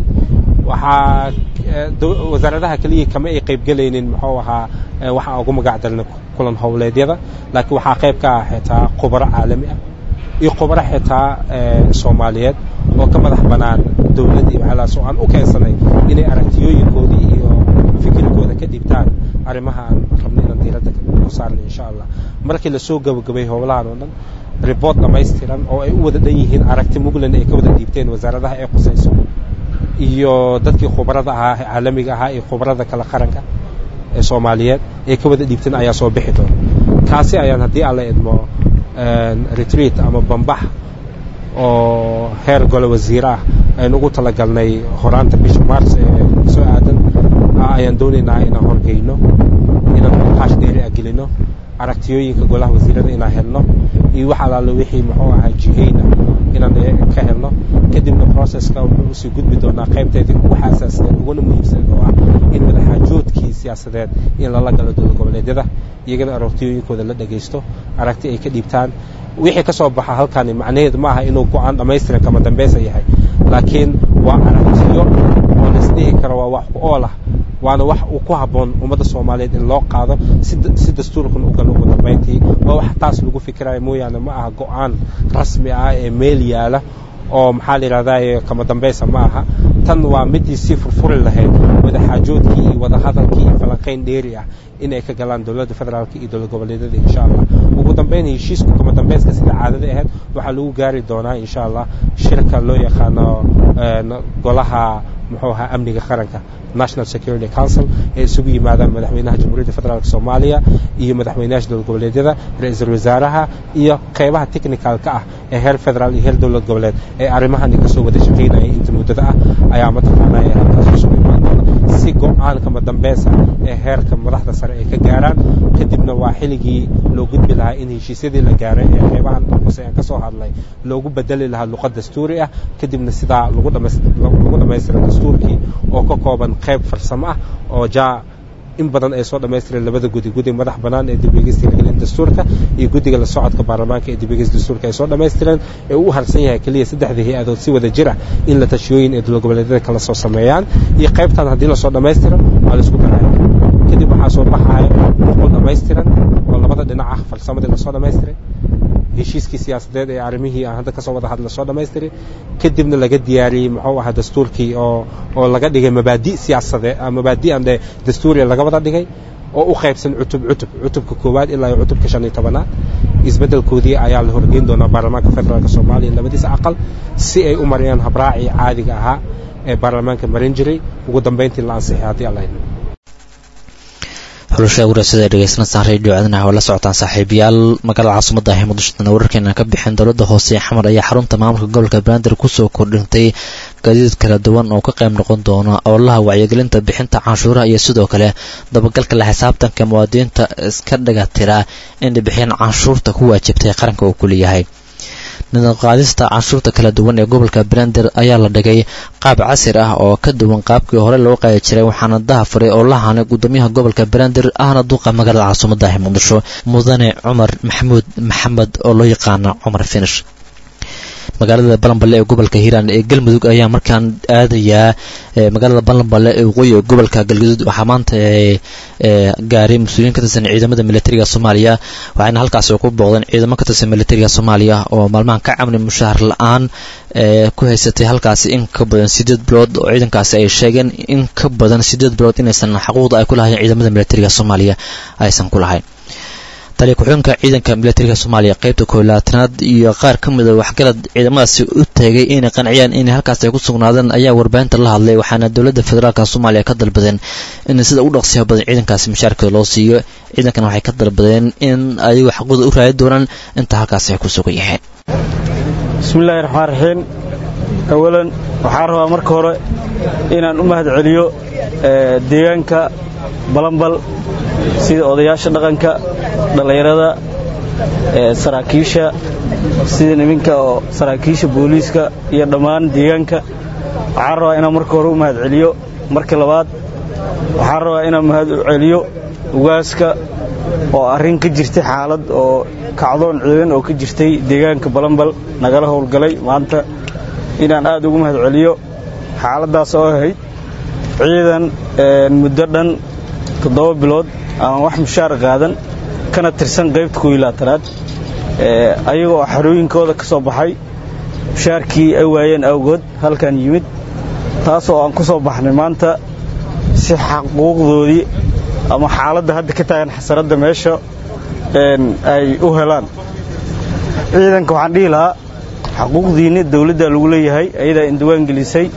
waxaa wasaaradaha kaliya kama ay qaybgelaynin muxuu ahaa waxaan ugu magac darnay kulan howleedyada laakiin waxaa qayb ka ah xitaa khubaro caalami ah iyo khubaro xitaa soomaaliyeed oo ka madax banaan dowladda iyo waxyaalahaas oo aan u keensanay inay aragtiyooyinkoodii iyo fikirkooda ka dhibtaan arrimaha aan rabnay inaan diiradda ku saarnay insha allah markii lasoo gabagabay howlahan oo dhan report dhamaystiran oo ay u wada dhan yihiin aragti muglan ay ka wada dhiibteen wasaaradaha ay qusayso iyo dadkii khubarada ahaa caalamiga ahaa iyo khubarada kala qaranka ee soomaaliyeed ay ka wada dhiibteen ayaa soo bixi doona kaasi ayaan haddii alla idmo retreat ama bambax oo heer gole wasiir ah aynu ugu talagalnay horaanta bisha mars ee soo aadan ayaan doonaynaa inaan horgeyno inaan haash dheeri gelino aragtiyooyinka golaha wasiirada inaan helno iyo wax alaalo wixii muxuu ahaa jiheyna inaan ka helno kadibna processka wuxuu usii gudbi doonaa qaybteedii ugu xasaasineed uguna muhiimsaneed oo ah in wadaxaajoodkii siyaasadeed in lala galo dowlad goboleedyada iyagana aragtiyooyinkooda la dhagaysto aragti ay ka dhiibtaan wixii ka soo baxa halkani macnaheedu ma aha inuu go'aan dhammaystiran kama dambaysa yahay laakiin waa aragtiyo oo la isdhihi karo waa wax ku ool ah waana wax uu ku habboon ummadda soomaaliyeed in loo qaado si dastuurkan u galo ugu dambayntii waa wax taas lagu fikirayo mooyaane ma aha go'aan rasmi ah ee meel yaala oo maxaa la yidhahdaa kama dambaysa ma aha tan waa midii sii furfuri lahayd wadaxaajoodkii iyo wadahadalkii iyo falanqayn dheeri ah in ay ka galaan dowladda federaalka iyo dowlad goboleedyada insha allah ugu dambayn heshiisku kama dambayska sida caadada ahayd waxaa lagu gaari doonaa insha allah shirka loo yaqaano golaha muxuu ahaa amniga qaranka National Security Council ee isugu yimaadaan madaxweynaha Jamhuuriyadda Federaalka Soomaaliya iyo madaxweynaha dowlad goboleedyada ra'iisul wasaaraha iyo qaybaha technicalka ah ee heer federaal iyo heer dowlad goboleed ee arrimahan ka soo wada shaqeynaya inta muddada ah ayaa mataqaanaa halkaas isugu yimaadaan si go'aan kama dambaysa ee heerka madaxda sare ay ka gaaraan kadibna waa xilligii loo gudbi lahaa in heshiisyadii la gaaray ee qaybahan hoose aan ka soo hadlay loogu bedeli lahaa luqad dastuuri ah kadibna sidaa lagu dhammaystiro dastuurkii oo ka kooban qayb farsamo ah oo in badan ay soo dhamaystireen labada gudi madax banaan ee dibigista dastuurka iyo gudiga la socodka baarlamaanka ee dibigista dastuurka ay soo dhamaystireen ee uu harsan yahay kaliya saddexda hay'adood si wada jir ah in la tashiyooyin ee dowlad goboleedyada kala soo sameeyaan iyo qaybtan haddii la soo dhamaystiro waa la isku daray kadib waxaa soo baxaya qol dhammaystiran oo labada dhinac ah farsamadii la soo dhamaystiray heshiiskii siyaasadeed ee arrimihii aan hadda ka soo wada hadla soo dhamaystiray kadibna laga diyaariyey muxuu ahaa dastuurkii oo laga dhigay mabaadi' siyaasadeed mabaadi' aan dastuuriga laga wada dhigay oo u qaybsan cutubka koowaad ilaa cutubka 15aad isbedelkoodii ayaa la horgeyn doonaa baarlamaanka federaalka Soomaaliya labadiisa aqal si ay u mariyaan habraaci caadiga ahaa ee baarlamaanka marin jiray ugu dambeyntii la ansixiyay hadii Allah idin xulasha waraysiga dhageysanaysan radio codanaha wala socotaan saaxiibayaal magaalada caasimadda ah Muqdisho wararkeena ka bixin dowladda hoose ee Xamar ayaa xarunta maamulka gobolka Banaadir ku soo kordhintay gaadiid kala duwan oo ka qayb noqon doona ololaha wacyigelinta bixinta canshuuraha iyo sidoo kale dabagalka la xisaabtanka muwaadiniinta iska dhagatira in bixin canshuurta ku waajibtay qaranka uu ku leeyahay nidaam qaadista canshuurta kala duwan ee gobolka Banaadir ayaa la dhigay qaab casri ah oo ka duwan qaabkii hore loo qaadi jiray waxaana dahafuray oo lahaana gudoomiyaha gobolka Banaadir ahna duqa magaalada caasimadda ah Muqdisho mudane Cumar Maxamed oo loo yaqaan Cumar Finish magaalada Balanballe ee gobolka Hiiraan ee Galmudug ayaa markaan aadaya magaalada Balanballe ee waqooyiga gobolka Galgaduud waxa maanta gaaray mas'uuliyiin ka tirsan ciidamada militariga Soomaaliya waxaana halkaas ku booqdeen ciidamo ka tirsan militariga Soomaaliya oo maalmahan ka caawinay mushahar la'aan ku haysatay halkaas in ka badan 8 bilood oo ciidankaasi ay sheegeen in ka badan 8 bilood inaysan xuquuqda ay ku lahaayeen ciidamada militariga Soomaaliya aysan ku lahayn taliye ku-xigeenka ciidanka militariga Soomaaliya qaybta 12aad iyo qaar ka mid ah waxgarad ciidamadaasi u taagay inay qanciyaan in halkaas ay ku sugnaadaan ayaa warbaahinta la hadlay waxaana dowladda federaalka Soomaaliya ka dalbadeen in sida u dhaqsiyo badan ciidankaasi mushaarka loo siiyo ciidankan waxay ka dalbadeen in ay xaqooda u raadi doonaan inta halkaas ay ku sugan yihiin bismillaahir rahmaanir rahiim awalan waxaan rabaa marka hore inaan u mahad celiyo deegaanka Balanbal sida odayaasha dhaqanka dhalinyarada saraakiisha sida nimanka oo saraakiisha booliiska iyo dhammaan deegaanka waxaan rabaa inaan marka hore u mahad celiyo marka labaad waxaan rabaa inaan mahad celiyo ugaaska oo arrin ka jirtay xaalad oo kacdoon ciidan oo ka jirtay deegaanka Balanbal nagala howlgalay maanta inaan aad ugu mahad celiyo xaaladaas oo ahayd ciidan muddo dhan 7 bilood aan wax mushaar qaadan kana tirsan qaybta 12aad ayagoo xarooyinkooda ka soo baxay mushaarkii ay waayeen awgood halkan yimid taas oo aan ku soo baxnay maanta si xaquuqdoodii ama xaaladda hadda ka taagan xasarada meesha ay u helaan ciidanka waxaan dhihi lahaa xaquuqdiina dawladda lagu leeyahay ayadaa in diwaan gelisay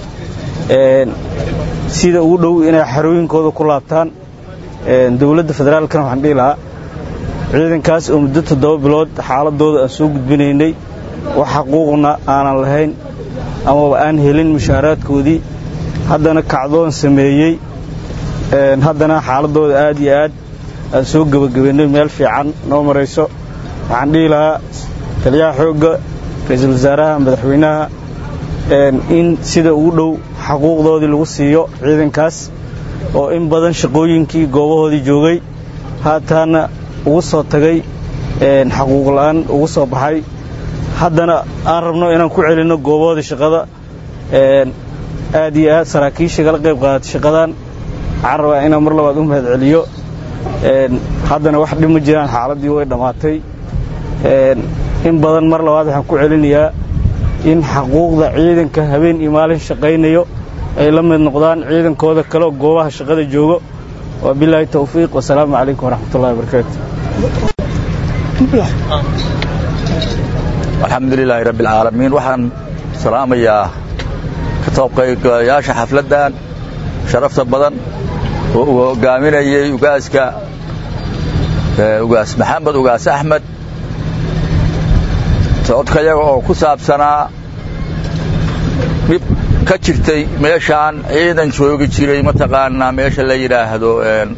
sida ugu dhow inay xarooyinkooda ku laabtaan dawladda federaalkana waxaan dhihi lahaa ciidankaas oo muddo 7 bilood xaaladooda aan soo gudbinaynay wax xaquuqna aanan lahayn ama aan helin mushaaraadkoodii haddana kacdoon sameeyay haddana xaaladooda aad iyo aad aan soo gabagabeynay meel fiican noo marayso waxaan dhihi lahaa taliyaha xoogga ra'iisul wasaaraha madaxweynaha in sida ugu dhow xuquuqdoodii lagu siiyo ciidankaas oo in badan shaqooyinkii goobahoodii joogay haataana ugu soo tagay xuquuq la'aan ugu soo baxay haddana aan rabno inaan ku celinno goobahoodii shaqada aad iyo aad saraakiisha kala qayb qaadatay shaqadan waxaan rabaa inaan mar labaad u mahad celiyo haddana wax dhib ma jiraan xaaladii way dhammaatay in badan mar labaad waxaan ku celinayaa in xuquuqda ciidanka habeen iyo maalin shaqaynayo ay la mid noqdaan ciidankooda kale oo goobaha shaqada joogo wabilaahi tawfiiq wasalaamu calaykum waraxmatullahi wabarakaatu alxamdulilaahi rabbi alcaalamiin waxaan salaamayaa ka qaybgalayaasha xafladdan sharafta badan oo uu hogaaminayay ugaas maxamed ugaas axmed socodkayaga oo ku saabsanaa dhib ka jirtay meeshaan ciidan joogi jiray mataqaanaa meesha la yidhaahdo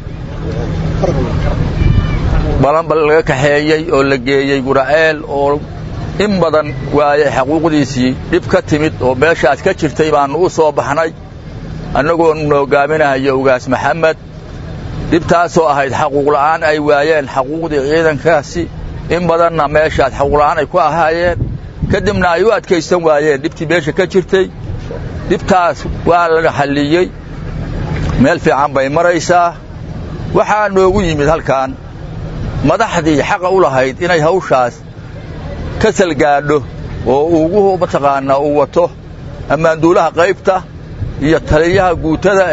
balanbal laga kaxeeyey oo la geeyey guraceel oo in badan waayay xaquuqdiisii dhib ka timid oo meeshaas ka jirtay baannu u soo baxnay annagoonu hogaaminahayo ugaas maxamed dhibtaasoo ahayd xaquuq la'aan ay waayeen xaquuqdii ciidankaasi in badanna meeshaas xaquuq la'aan ay ku ahaayeen kadibna ay u adkaysan waayeen dhibtii meesha ka jirtay dhibtaas waa laga xalliyey meel fiican bay maraysaa waxaa noogu yimid halkan madaxdii xaqa u lahayd inay hawshaas ka salgaadho oo ugu mataqaanaa uu wato ammaanduulaha qaybta iyo taliyaha guutada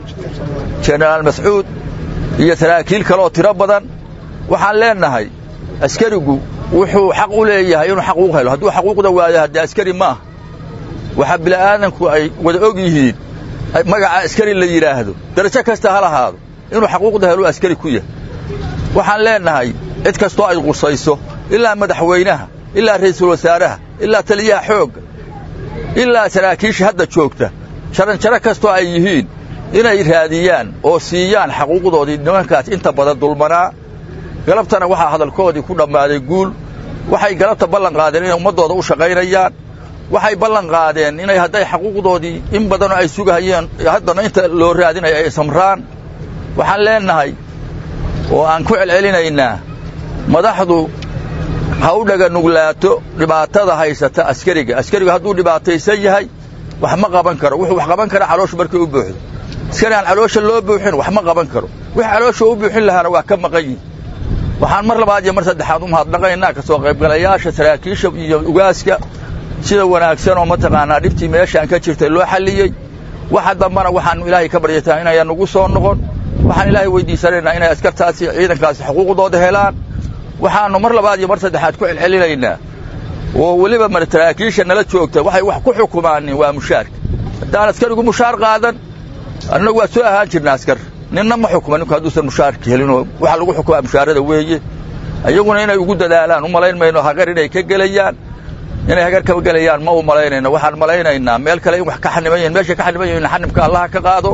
jenaraal mascuud iyo saraakiil kale oo tiro badan waxaan leenahay askarigu wuxuu xaq u leeyahay inuu xaquuq helo hadduu xaquuqda waayo haddii askari ma aha waxaa bila'aadanku ay wada og yihiin magaca askari la yidhaahdo darajo kasta ha lahaado inuu xaquuqda helo askari ku yahay waxaan leenahay cid kastoo ay qursayso ilaa madaxweynaha ilaa ra'iisul wasaaraha ilaa taliyaha xoogga ilaa saraakiisha hadda joogta jaranjaro kastoo ay yihiin inay raadiyaan oo siiyaan xaquuqdoodii nimankaas inta badan dulmanaa galabtana waxaa hadalkoodii ku dhammaaday guul waxay galabta ballan qaadeen inay ummaddooda u shaqaynayaan waxay ballan qaadeen inay hadday xaquuqdoodii in badanoo ay sugahayeen haddana inta loo raadinaya ay samraan waxaan leenahay oo aan ku celcelinaynaa madaxdu ha u dhaga nuglaato dhibaatada haysata askariga hadduu dhibaataysan yahay wax ma qaban karo wuxuu wax qaban kara caloosha markay u buuxdo askari aan caloosha loo buuxin wax ma qaban karo wixii caloosha u buuxin lahaana waa ka maqan yihin waxaan mar labaad iyo mar saddexaad u mahadnaqaynaa ka soo qaybgalayaasha saraakiisha iyo ugaaska sida wanaagsan oo mataqaanaa dhibtii meeshaan ka jirtay loo xalliyey waxa dambana waxaannu ilaahay ka baryataa inayan nugu soo noqon waxaan ilaahay weydiisanaynaa inay askartaasi ciidankaasi xuquuqdooda helaan waxaannu mar labaad iyo mar saddexaad ku celcelinaynaa oo weliba saraakiisha nala joogta waxay wax ku xukumaanin waa mushaarka haddaan askarigu mushaar qaadan annagu waa soo ahaan jirna askar ninna ma xukuma ninku hadduusan mushaarka helinoo waxa lagu xukumaa mushaarada weeye iyaguna inay ugu dadaalaan u malayn mayno hagar inay ka gelayaan inay hagar ka gelayaan ma u malaynayno waxaan malaynaynaa meel kale in wax ka xaniban yihiin meesha ka xaniban yihiin xanibka allaha ka qaado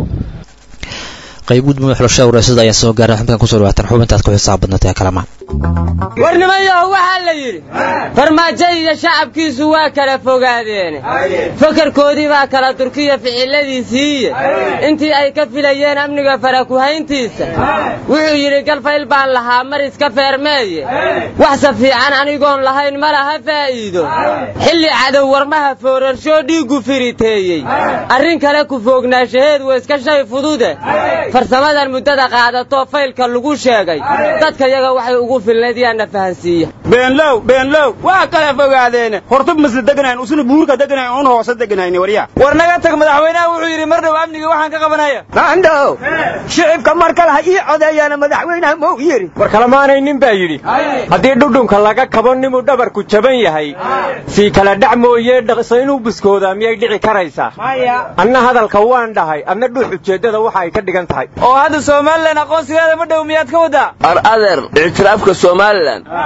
qayb gudmada xulasha waraasada ayaa soo gaaray xubintan ku soo dhawaatan xubintaad ku xisaab badnatay kalamaan warnimayahu waxaa la yidhi farmaajo iyo shacabkiisu waa kala fogaadeen fakarkoodii baa kala durkiya ficiladiisiiye intii ay ka filayeen amniga farakuhayntiisa wuxuu yidhi galfayl baan lahaa mar iska feermeeye waxse fiican anigoon lahayn ma laha faa'iido xilli cadow warmaha foorarshoo dhiiggu firiteeyey arrin kale ku foognaashaheed waa iska shay fudude farsamadan muddada qaadato faylka lagu sheegay dadka yaga waxay ugu filnayd yaana fahansiiya beenlow waa kala fogaadeen hortub masla degnayn usuna buurka degnayn uun hoose degnayn wariya war naga tag madaxweynaha wuxuu yidhi mar dhow amniga waxaan ka qabanaya naandhow shicibka mar kale ha ii codeeyaana madaxweynaha mou yidhi war kalamaanay nin baa yidhi haddii dhudhunka laga kabo nimuu dhabarku jaban yahay sii kala dhac mooyee dhaqso inuu buskoodaa miyay dhici karaysaa anna hadalka waan dhahay adna dhuux ujeeddada waxa ay ka dhigan tahay oo hadda Soomaaliland aqoonsigeeda ma dhow miyaad ka wadaa adeer ictiraafka Soomaaliland waa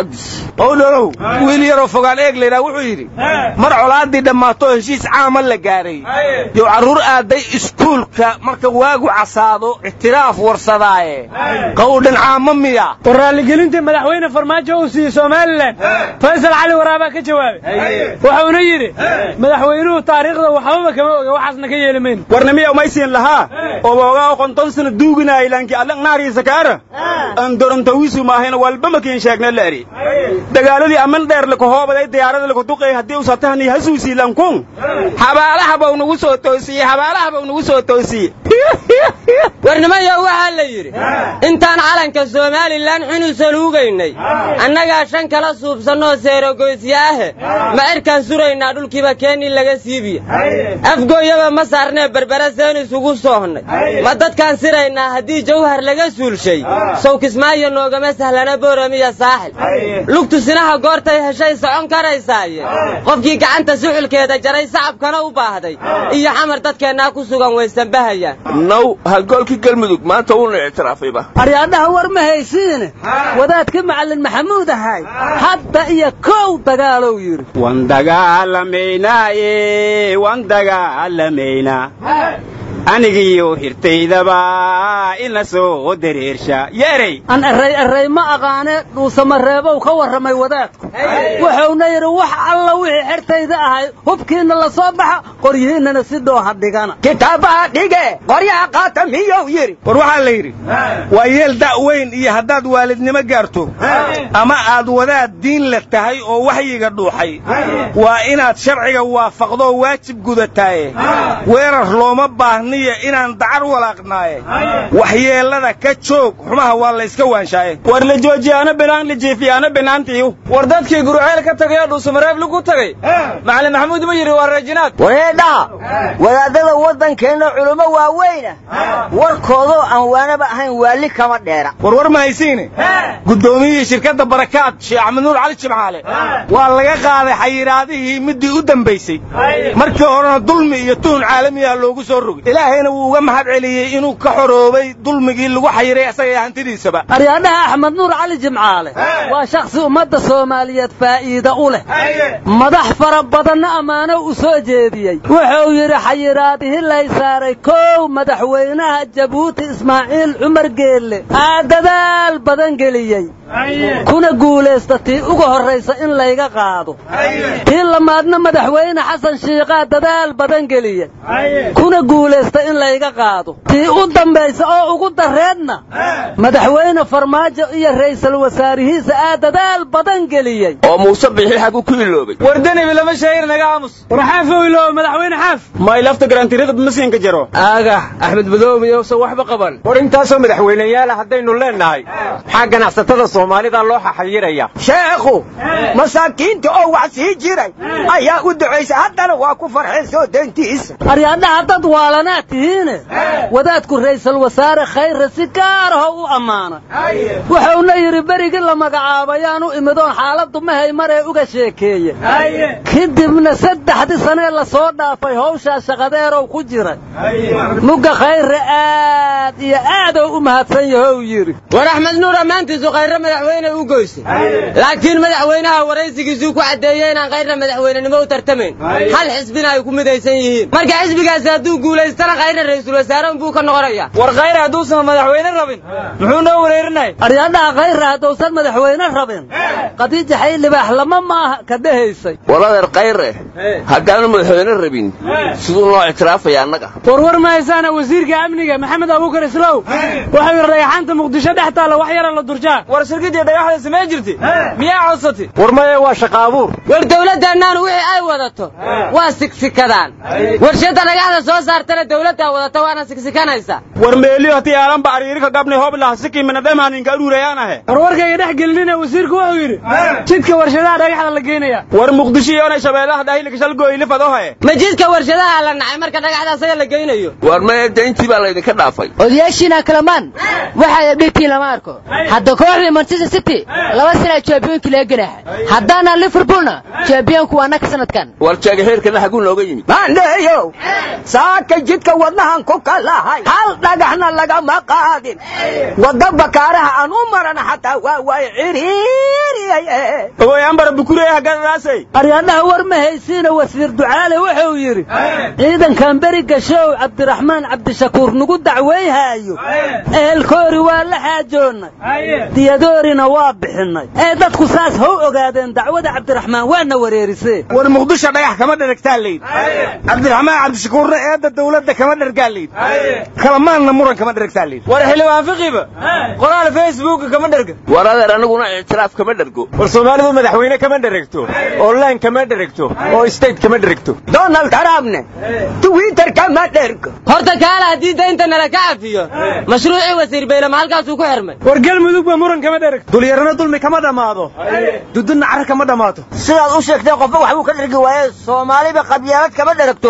muqadis owdhalow wiil yaroo fogaan eeg leedaa wuxuu yidhi mar colaadii dhammaato heshiis caama la gaaray yow carruur aaday iskuulka marka waagu casaado ictiraaf warsadaaye qowdhan caama miya waraalligelintii madaxweyne farmaajo uu siiyey somalilan faysal cali waraabaa ka jawaabay wuxuuna yidhi madaxweynuhu taariikhda waxbaba kama oga waxaasna ka yeeli mayno warnimiya umaysiin lahaa obogaa qonton sana duuginaayo laankii allan naariisa kaara aan dorontawiisu maahayna walba makiin sheegna laari dagaaladii aman dheer la kohoobaday diyaarada la duqay hadii uu satahni hasuusi lankun xabaalaha baa nagu soo toosiyay warnimaya waxa la yiri intaan calanka Soomaaliland xunuusan ugaynay annaga shan kala suubsano seero goysiyaahe ma irkaan suraynaa dhulkiiba Kenya laga siibiyo afgooyaba ma saarnaa barbara seen isugu soohnay ma dadkaan siraynaa hadii jawhar laga suulshay soo kismaayo noogama sahlana booramiya saaxil lugtu sinaha goortay heshay socon karaysaaye qofkii gacanta suxulkeeda jaray sacabkana u baahday iyo xamar dadkeena ku sugan weysan bahayaan naw halgoolkii galmudug maanta uu ictiraafayba aryaadaha war ma haysiin wadaadka macallin maxamuud ahay hadda iyo koow dagaalow yiri wan dagaalamayna anigiyo hirtaydaba ila soo dareersha yeeray an array ma aqaane dhuusama reebow ka waramay wadaadku wuxuuna yiri wax alla wixii xirtayda ahay hubkiina la soo baxa qoryihiinana si dooha dhigana kitaabaha dhige qoryaha qaatamiyo yiri war waxa la yiri waa yeel da'weyn iyo hadaad waalidnimo gaarto ama aad wadaad diin la tahay oo waxyiga dhuuxay waa inaad sharciga waafaqdo waajib gudataaye weerar looma baahna inaan dacar walaaqnaaye waxyeelada ka joog xumaha waa la iska waanshaayay war la joojiyaana banaan la jeefiyaana banaantiyo war dadkii guruceel ka tagay dhuusamareeb lagu tagay macallin maxamuud ma yiri waa rajinaad wareeda wadaadada wadankeena culimo waaweyna warkoodo aan waanaba ahayn waali kama dheera war ma haysiin gudoomiyihii shirkadda barakaad Sheekh Axmed Nuur Cali Jimcaale waa laga qaaday xayiraadihii midii u dambeysay markii horena dulmi iyo tuhun caalami ah loogu soo rogay ilaahayna wuu uga mahad celiyay inuu ka xoroobay dulmigii lagu xayiray asaga hantidiisaba aryaadaha Axmed Nuur Cali Jimcaale waa shakhsi ummadda Soomaaliyeed faa'iido u leh madax fara badan amaano u soo jeediyay wuxuu yiri xayiraadihi la saaray koow madaxweynaha Jabuuti Ismaaciil Cumar Geelle aadadaal badan geliyay kuna guuleystay ugu horeysa in la iga qaado tii lamaadna madaxweyne Xasan Sheekh dadaal badan geliyay kuna guuleystay in la iga qaado tii u dambaysa oo ugu dareedna madaxweyne Farmaajo iyo ra'iisul wasaarihiisa dadaal badan geliyay oo Muuse Bixi xaq ku iloobay wardani lama sheegin naga aamus warxaafo iloo madaxweyne xaaf ma ilafta garantirada masiinka jaro aaga Axmed Badoomi oo soo waxba qaban war intaasoo madaxweynayaal hadaynu leenahay xaq ganacsatada Soomaalida loo xayiraya sheekhu masaakiinta oo wax sii jiray ayaa u duceysay haddana waa ku farxeen soo deyntiisa aryaadaha dad waalanaatihiin wadaadku ra'iisul wasaare khayr si gaar ah u amaana wuxuuna yiri berigi la magacaabayaan u imidoon xaaladdu ma hay maree uga sheekeeyay kadibna 3 sano la soo dhaafay hawsha shaqadeer oo ku jiray muga khayr aad iyo aad u mahadsan yahay yiri war Axmed Nuur amaantiisu khayr madaxweyne u goysay laakiin madaxweynaha waraysigiisu ku cadeeyay inaan khayr madaxweynenimo u tartamayn hal xisbina ay ku midaysan yihiin marka xisbigaas hadduu guuleystana khayr ra'iisul wasaare buu ka noqonayaa war khayr hadduu san madaxweyne rabin muxuu noo wareerinay aryaadaha khayr hadduu san madaxweyne rabin qadiija xay libaax lama maaha ka dhahaysay walaal khayr haddaan madaxweyne rabin sidoo loo ictiraafay annaga war ma haysan wasiirka amniga Maxamed Abuukar Islaaw waxa uu rayaxanta Muqdisho dhaxtaala wax yar la durjaa war shirkadii dhagaxda samee jirtay miyaa codsatay war ma waa shaqo abuur war dawladdaanaan wixii ay wadato waa siksikadaan warshada dhagaxda soo saartana dawladda wadata waana siksikanaysa war meeliyo tiyaaran baariirka gabnay hoblaha sikii min dhamaanin ka dhuurayanahay warwarkayga dhex gelinina wasiirku wuxuu yiri jidka warshadaha dhagaxda la geenaya war Muqdisho iyo shabeelaha dhahilka shalgo ilaa fadahay ma jidka warshadaha la nacay marka dhagaxda asaga la geenayo war ma deyntii baa la idinka dhaafay odayaashina kalamaan waxa dhigtii lama arko hadda kooxda Manchester City laba sano champion laga ganaxay haddana Liverpoolna champion ku anaka sanadkan war jaaga heerkana xagu looga yimid maandeeyo saaka jidka wadnahan ku kala tahay hal dhagaxna lagama qaadin wada bakaaraha aan u marana xataa waa way ciriiriyay oy ambar bukureeya garanaasay aryadaha war ma haysiina wasiir ducaale wuxuu yiri ciidankan bari gashow Cabdiraxmaan Cabdishakuur nugu dacweyhaayo eelkoori waa la xaajoonay diyadoorina waa bixinay dadku saas hoo ogaadeen dacwada Cabdiraxmaan waana wareerisay war muqdisho dhagax kama dharagtaa leey Cabdiraxmaan Cabdishakuurna eeda dawladda kama dhargaa leey kalamaanna muran kama dharagtaa leey war xilwaan fiqiba qoraal Facebook kama dharga war adeer anaguna ictiraaf kama dhargo war Soomaalidu madaxweyne kama dharagto online kama dharagto oo state kama dharagto Donald Trumpne Twitter kama dhargo horta kaala hadii deynta nala ka cafiyo mashruuci wasiir beelama halkaas uu ku xirmay war galmudug ba muran kama dharag dulyarana dulmi kama dhamaado duduna carra kama dhamaato sidaad u sheegtay qofba wax uu ka dhargi waaye Soomaaliba qabyaalad kama dharagto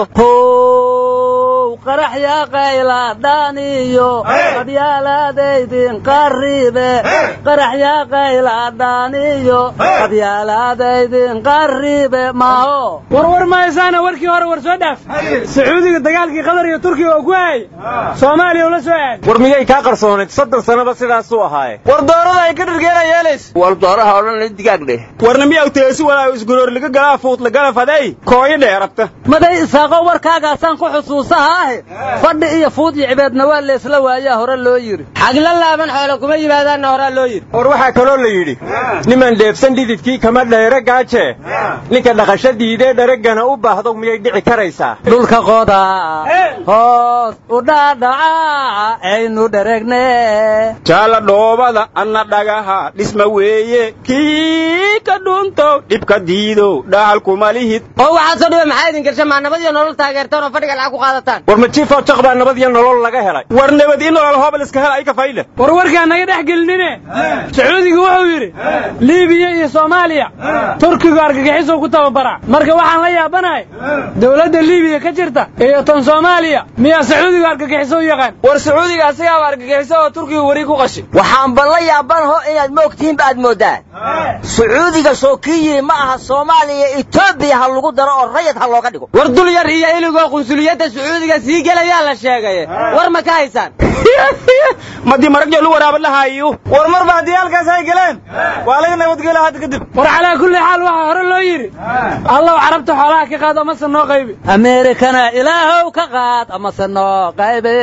qarax ya qayla daaniyo qabyaaladeen qaribe qarax ya qayla daaniyo qabyaaladeen qaribe maaho war ma aysan warkii hore war soo dhaaf Sacuudiga dagaalkii Qatar iyo Turkiga oo ku hay Soomaaliya la soo aad war miyay ka qarsooneed 3 sanaba sidaas u ahaay war doorada ay ka dhirgeelayeen war dooraha oo dhan digaag dheh warna miyaa u teesi walaa isguroor laga galaa fuut la gala faday kooyo dheerabta maday isaaqo warkaagaasan ku xusuusaha fadhi iyo fuud iyo cibaadna waa la isla waayaa hore loo yiri xagla laaban xoolo kuma yimaadaan hore loo yiri war waxa kale la yiri niman deebsan dhididkii kama dheera gaaje ninka dhaqashadiide dharagana u baahdo miyay dhici karaysaa dhulka qoda hoos u dhaadhaca aynu dharagne jala dhoobada anna dhagaha dhisma weeye kii ka dhunto dhibka diido dhaal kuma lihid oo waxa soo dhibay maxay idin gashay nabad iyo nolol taageertaan oo fadhiga lacag ku qaadataan war ma jiifo taqbaa nabad iyo nolol laga helay war nabad iyo nolol hobal iska helay ay ka fayda war warka naga dhex gelinine Sacuudiga wuxuu yiri Liibiya iyo Soomaaliya Turkiga argagixiso ku tababara marka waxaan la yaabanahay dawladda Liibiya ka jirta iyo tan Soomaaliya miya Sacuudiga argagixiso yaqaan war Sacuudiga asaga argagixiso oo Turkiga wari ku qashay waxaan bal la yaabanahay inaad moogtiin baad moodaan Sacuudiga soo kiiyay ma aha Soomaaliya Itoobiya hal lagu daro oo rayid hal looga dhigo war dul yar iyo iligo qunsuliyadda Sacuudiga sii galaya la sheegay war ma ka haysan madi marag jelu waraab lahayo war mar baad halkaas ay galeen waa la nabad gala had kadib war ala kulli xaal waxa hore loo yiri Allah carabta xoolaha ka qaad ama sanoo qaybi Amerikana ilaahow ka qaad ama sanoo qaybi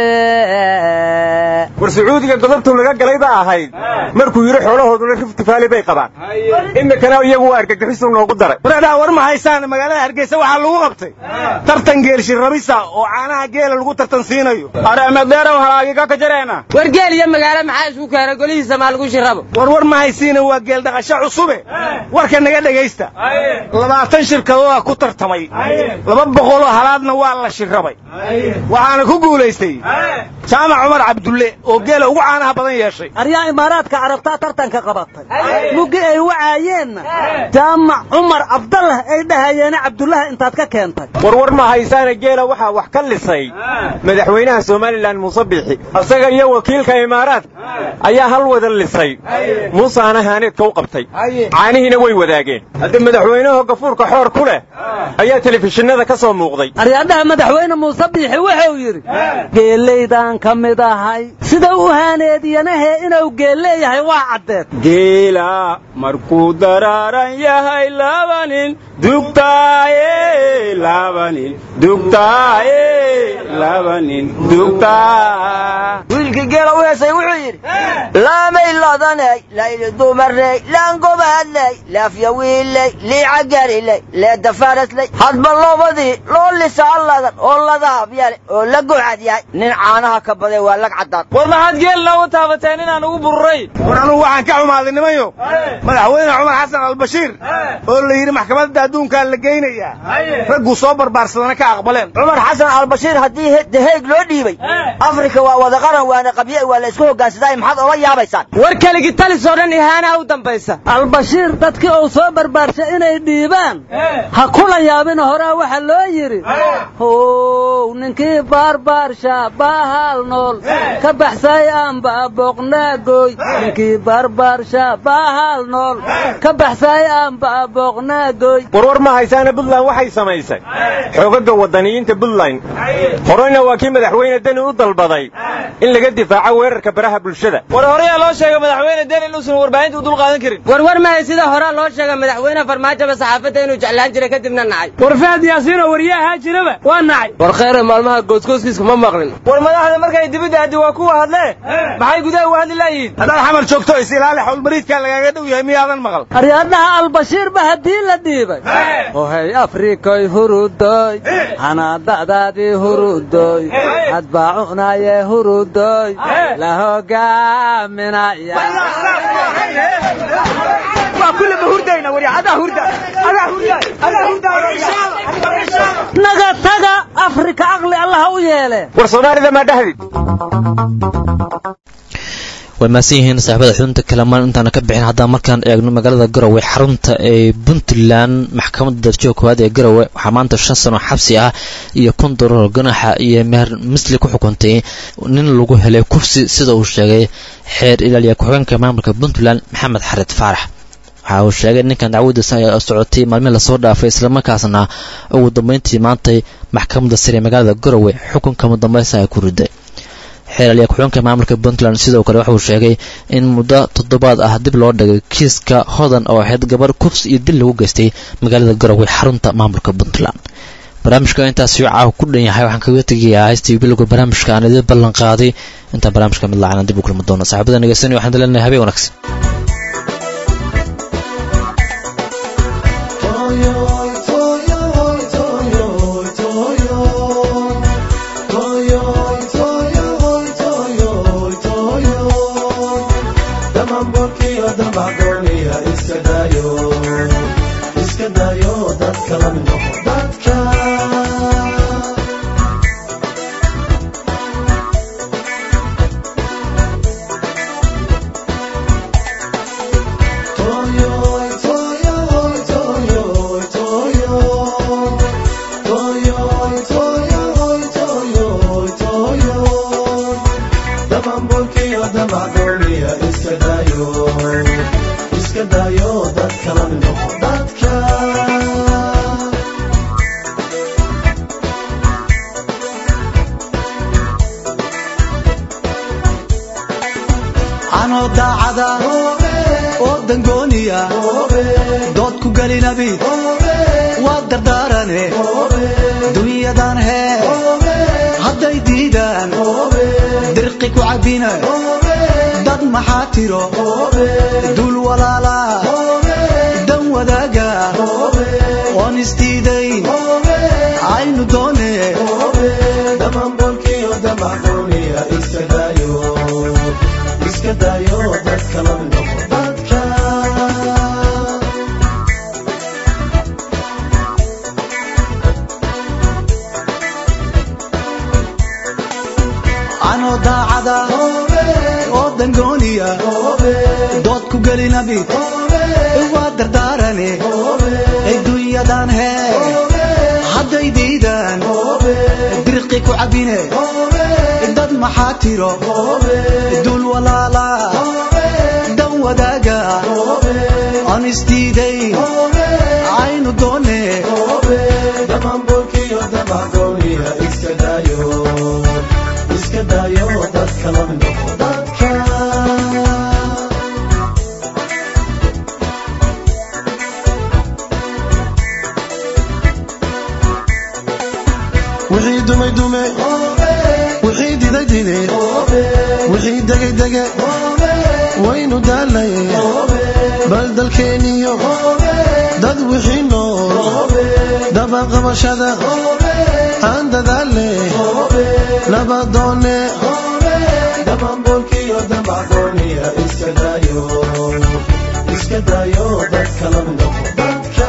war Sacuudiga godobtu laga galay ba ahayd markuu yiri xoolahooduna rifti faali bay qabaan imikana iyagu argagixiso noogu daray war ma haysan magaalada Hargeysa waxa lagu qabtay tartan geel shirabisa oo caanaha geela lagu tartan siinayo arama dheeraw halaagiga ka jareena war geel iyo magaalo maxaa isku keenay golihiisa ma lagu shirabo war ma haysiin waa geel dhaqasho cusube warka naga dhageysta 20 shirkado ku tartamay 200 halaadna waa la shirabay waxaana ku guuleystay Jaamac Umar Cabdulle oo geela ugu caanaha badan yeeshay aryaa imaaraadka carabta tartanka qabatay mugi ay waayeen Jaamac Umar Abdullah ay dhahayeen Cabdullah intaad ka keentay war ma haysan geela waxa wax ka lisay madaxweynaha Soomaaliland Muuse Biixi asaga iyo wakiilka imaaraad ayaa hal wada lisay Muuse ana haaneedka u qabtay caanihiina way wadaageen hadda madaxweynaha gafuurka xoor ku leh ayaa telefishinada ka soo muuqday aryaadaha madaxweyne Muuse Biixi wuxuu yiri geelaydan kamid ahay sida u haaneediyanahe inuu geeleeyahay waa cadeed geela markuu daraaran yahay labanin dugtaaye labanin dugtaa wiilkii geela u heesay wuxuu yiri laamay ladanay layl dumarey laan gobaadlay laafya wiilay liicagalilay leeda faraslay hadba loobadii loo lisaalladan oo ladaab yale oo la gocad yahay nin caanaha ka baday waa lag cadaan war maxaad geel loogu taabateen inaan ugu bururay war anigu waxaan ka xumaaday nimayo madaxweyne Cumar Xasan al-Bashiir oo la yiri maxkamadda adduunka la geynaya raggu soo barbaarsadana ka aqbaleen Cumar Xasan al-Bashiir hadii heeg loo dhiibay Afrika waa wada qaran waana qabyo waa la isku hoggaansaday maxad oo yaabaysan war kaligi tali soo dhan ihaana u dambaysa al-Bashiir dadkii oo soo barbaarshay inay dhiibaan ha kula yaabin hore waxa loo yiri ninkii baarbaarsha bahal nool ka baxsay aanba booqnaagoy ninkii baarbaarsha bahal nool ka baxsay aanba booqnaagoy warwar ma haysaana Puntland waxay samaysay xoogagga wadaniyiinta Puntland horeyna waa kii madaxweyne Deni u dalbaday in laga difaaco weerarka baraha bulshada war horeya loo sheegay madaxweyne Deni inuusan warbaahinta u dul qaadan karin war ma hay sida hore loo sheegay madaxweyne farmaajo saxaafadda inuu jeclaan jiray kadibna nacay war faad yaasiin oo wariyaha jiraba waa nacay war khayr maalmaha gooskooskiisa ma maqlin war madaxda markay dibadda aadi waa kuwa hadlee maxay gudaha u hadli laayeen hadaan xamal joogto is ilaali xul mariidka lagaga dhow yahay miyaadan maqal aryaadaha albashiir ba hadii la diibay oo hay afrikay hurudoy ana da'daadii hurudoy adbaacunaaye hurudoy la hogaaminaya كل بهردينا وري هذا هردا naga taga afrika aqli allah u yeele war Soomaalida ma dhahdid وماسيهن صاحبة حنت كلمان أنت أنا كبعين هذا مكان يجنو مجال الجروي حرمت بنتلان محكمة درجوك هذا الجروي وحمانت الشخص وحبسها يكون ضرر جناح يمر مثل كحكمتي ننلقوا هلا كرسي سيدا وشجع حير إلى اليكوهن كمان مكان بنتلان محمد حرد فرح waxaa sheegay ninkan dacwada socotay maalmin la soo dhaafay isla markaasna ugu dambeyntii maantay maxkamadda sare magaalada Garowe xukunka mudambaysa ay ku riday xeelaliya ku-xigeenka maamulka Puntland sidoo kale wuxuu sheegay in muddo 7 ah dib loo dhigay kiiska hodan oo ahayd gabar kufs iyo dil lagu geystay magaalada Garowe xarunta maamulka Puntland barnaamijka intaas uu caaw ku dhan yahay waxaan kaga tagayaa haysta bilowga barnaamijka aan idin ballan qaaday inta barnaamijka mid lacaan dib u kulmi doono saaxiibada nageysan waxaan leenahay habeen wanaagsan dad maxaatiro dul walaala dan wadaaga on istiidayn aynu doone damanbolkiyo damaxooniya iska dayo dadka la noqo dadka ano daacada oo dangooniya dood ku gelinabi waa dardaarane adduunyadan hee hadday diidaan dirqi ku cabine dad maxaa tiro dul walaala dan wadaaga aan istiidayn aynu doone damanbolkiyo damaxooniya iska dayo dadka la noqo dadka wixii dumay wixii diday wixii degay waynu daalay bal dalkeeniyo dad wixii nool daba qabashada aan dadaale nabadoone damanbolkiyo damaxooniya iska dayo dadka la noqo dadka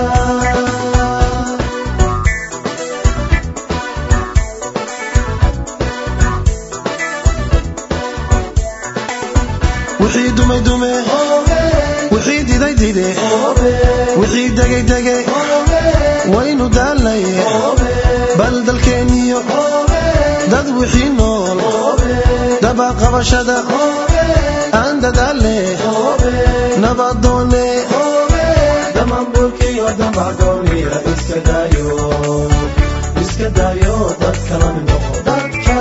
wixii dumay wixii diday wixii degay waynu daalay bal dalkeeniyo dad wixii nool daba qabashada aan dadaale nabadoone damamburkiyo damagooniya iska daayo dadka la mid noqo dadka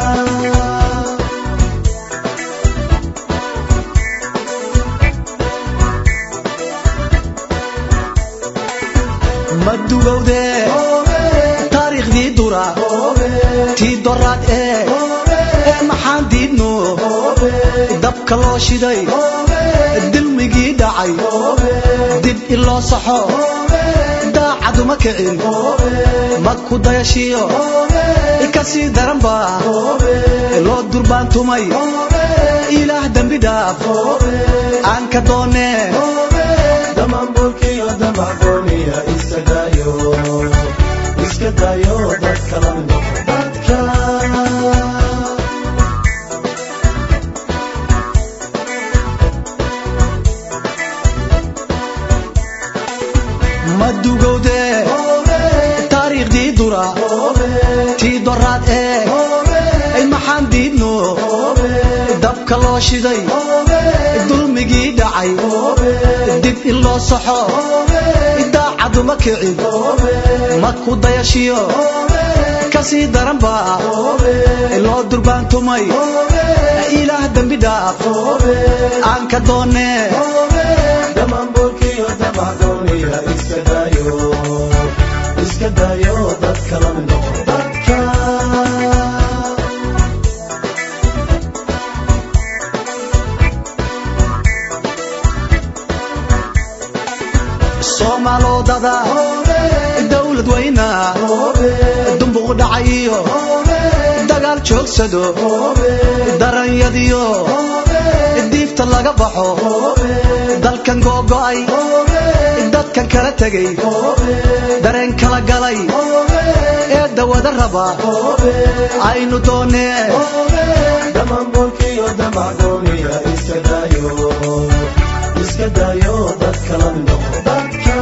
madugowde taariikhdii dura tii doraad ee maxaan diidno dabka loo shiday dilmigii dhacay dib iloo saxo daacaduma kicin mad ku dayashiyo kasii daranba loo durbaantumay ilaah dembi dhaaf aan ka doone damamburkiyo damagooniya iska daayo dadka la mid noqo dadka madugowde taariikhdii dura tii doraad ee maxaan diidno dabka loo shiday dulmigii dhacay dib in loo saxo daacaduma kicin mad ku dayashiyo kasii daranba loo durbaantumay ilaah dembi dhaaf aan ka doone damamburkiyo damagooniya iska daayo dadka la mid noqo dadka soomaalodada dawlad weyna dumbuq dhacayo dagaal joogsado daranyadiyo diifta laga baxo dalkan googo'ay dadkan kala tegay dareen kala galay ee dawada raba aynu doone damamburkiyo damagooniya iska daayo dadka la mid noqo dadka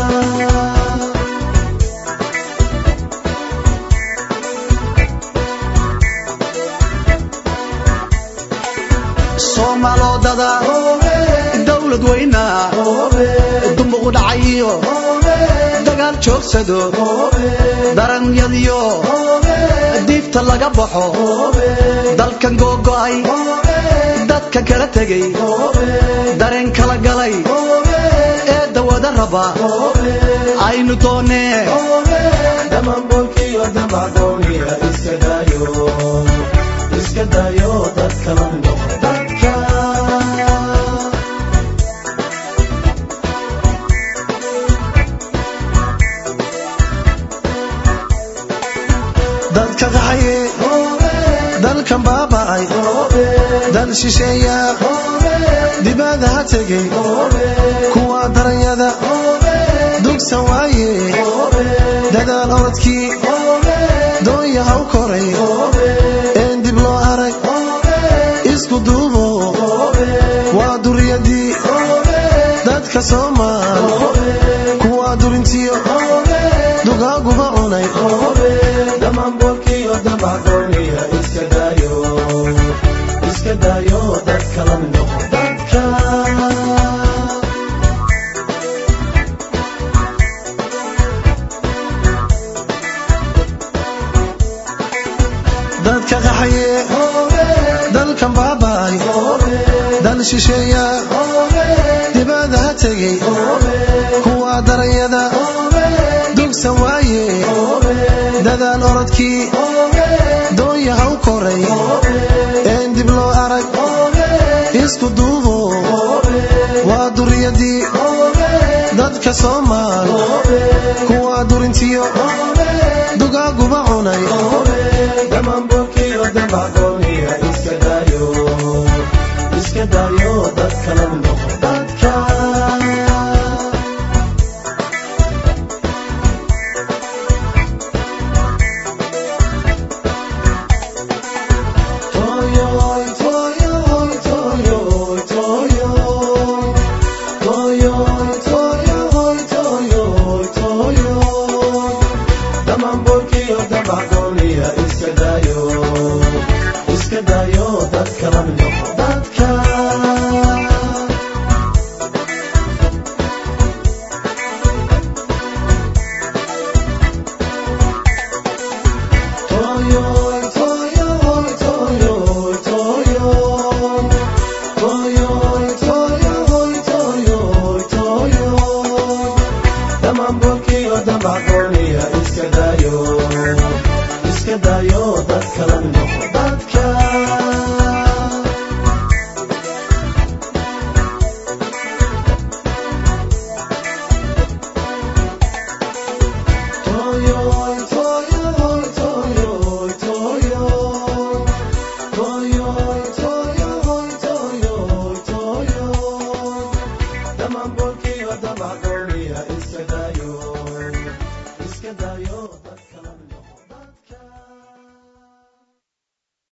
soomaalodada dawlad weyna dumbuq dhacayo dagaal joogsado daranyadiyo diifta laga baxo dalkan googo'ay dadkan kala tegay dareen kala galay ee dawada raba aynu doone damamburkiyo damagooniya iska daayo dadka la mid noqo dadka dadka qaxaye dalkan baaba'ay dal shisheeya dibadda ha tegay kuwa daranyada dugsan waaye dadaal orodkii doonya ha u koray een dib loo arag isku duubo waa duriyadii dadka Soomaal kuwa durintiyo dugaaguba cunay damamburkiyo damagooniya iska daayo dadka la mid noqo dadka dadka qaxaye dalkan baaba'ay dal shisheeya dibadda ha tegay kuwa daranyada dugsan waaye dadaal orodkii doonya ha u koray een dib loo arag isku duubo waa duriyadii dadka Soomaal kuwa durintiyo dugaaguba cunay damamburkiyo damagooniya iska daayo dadka la mid noqo dadka Damamburkiyo damagooniya iska daayo damac dulmiya iska daayo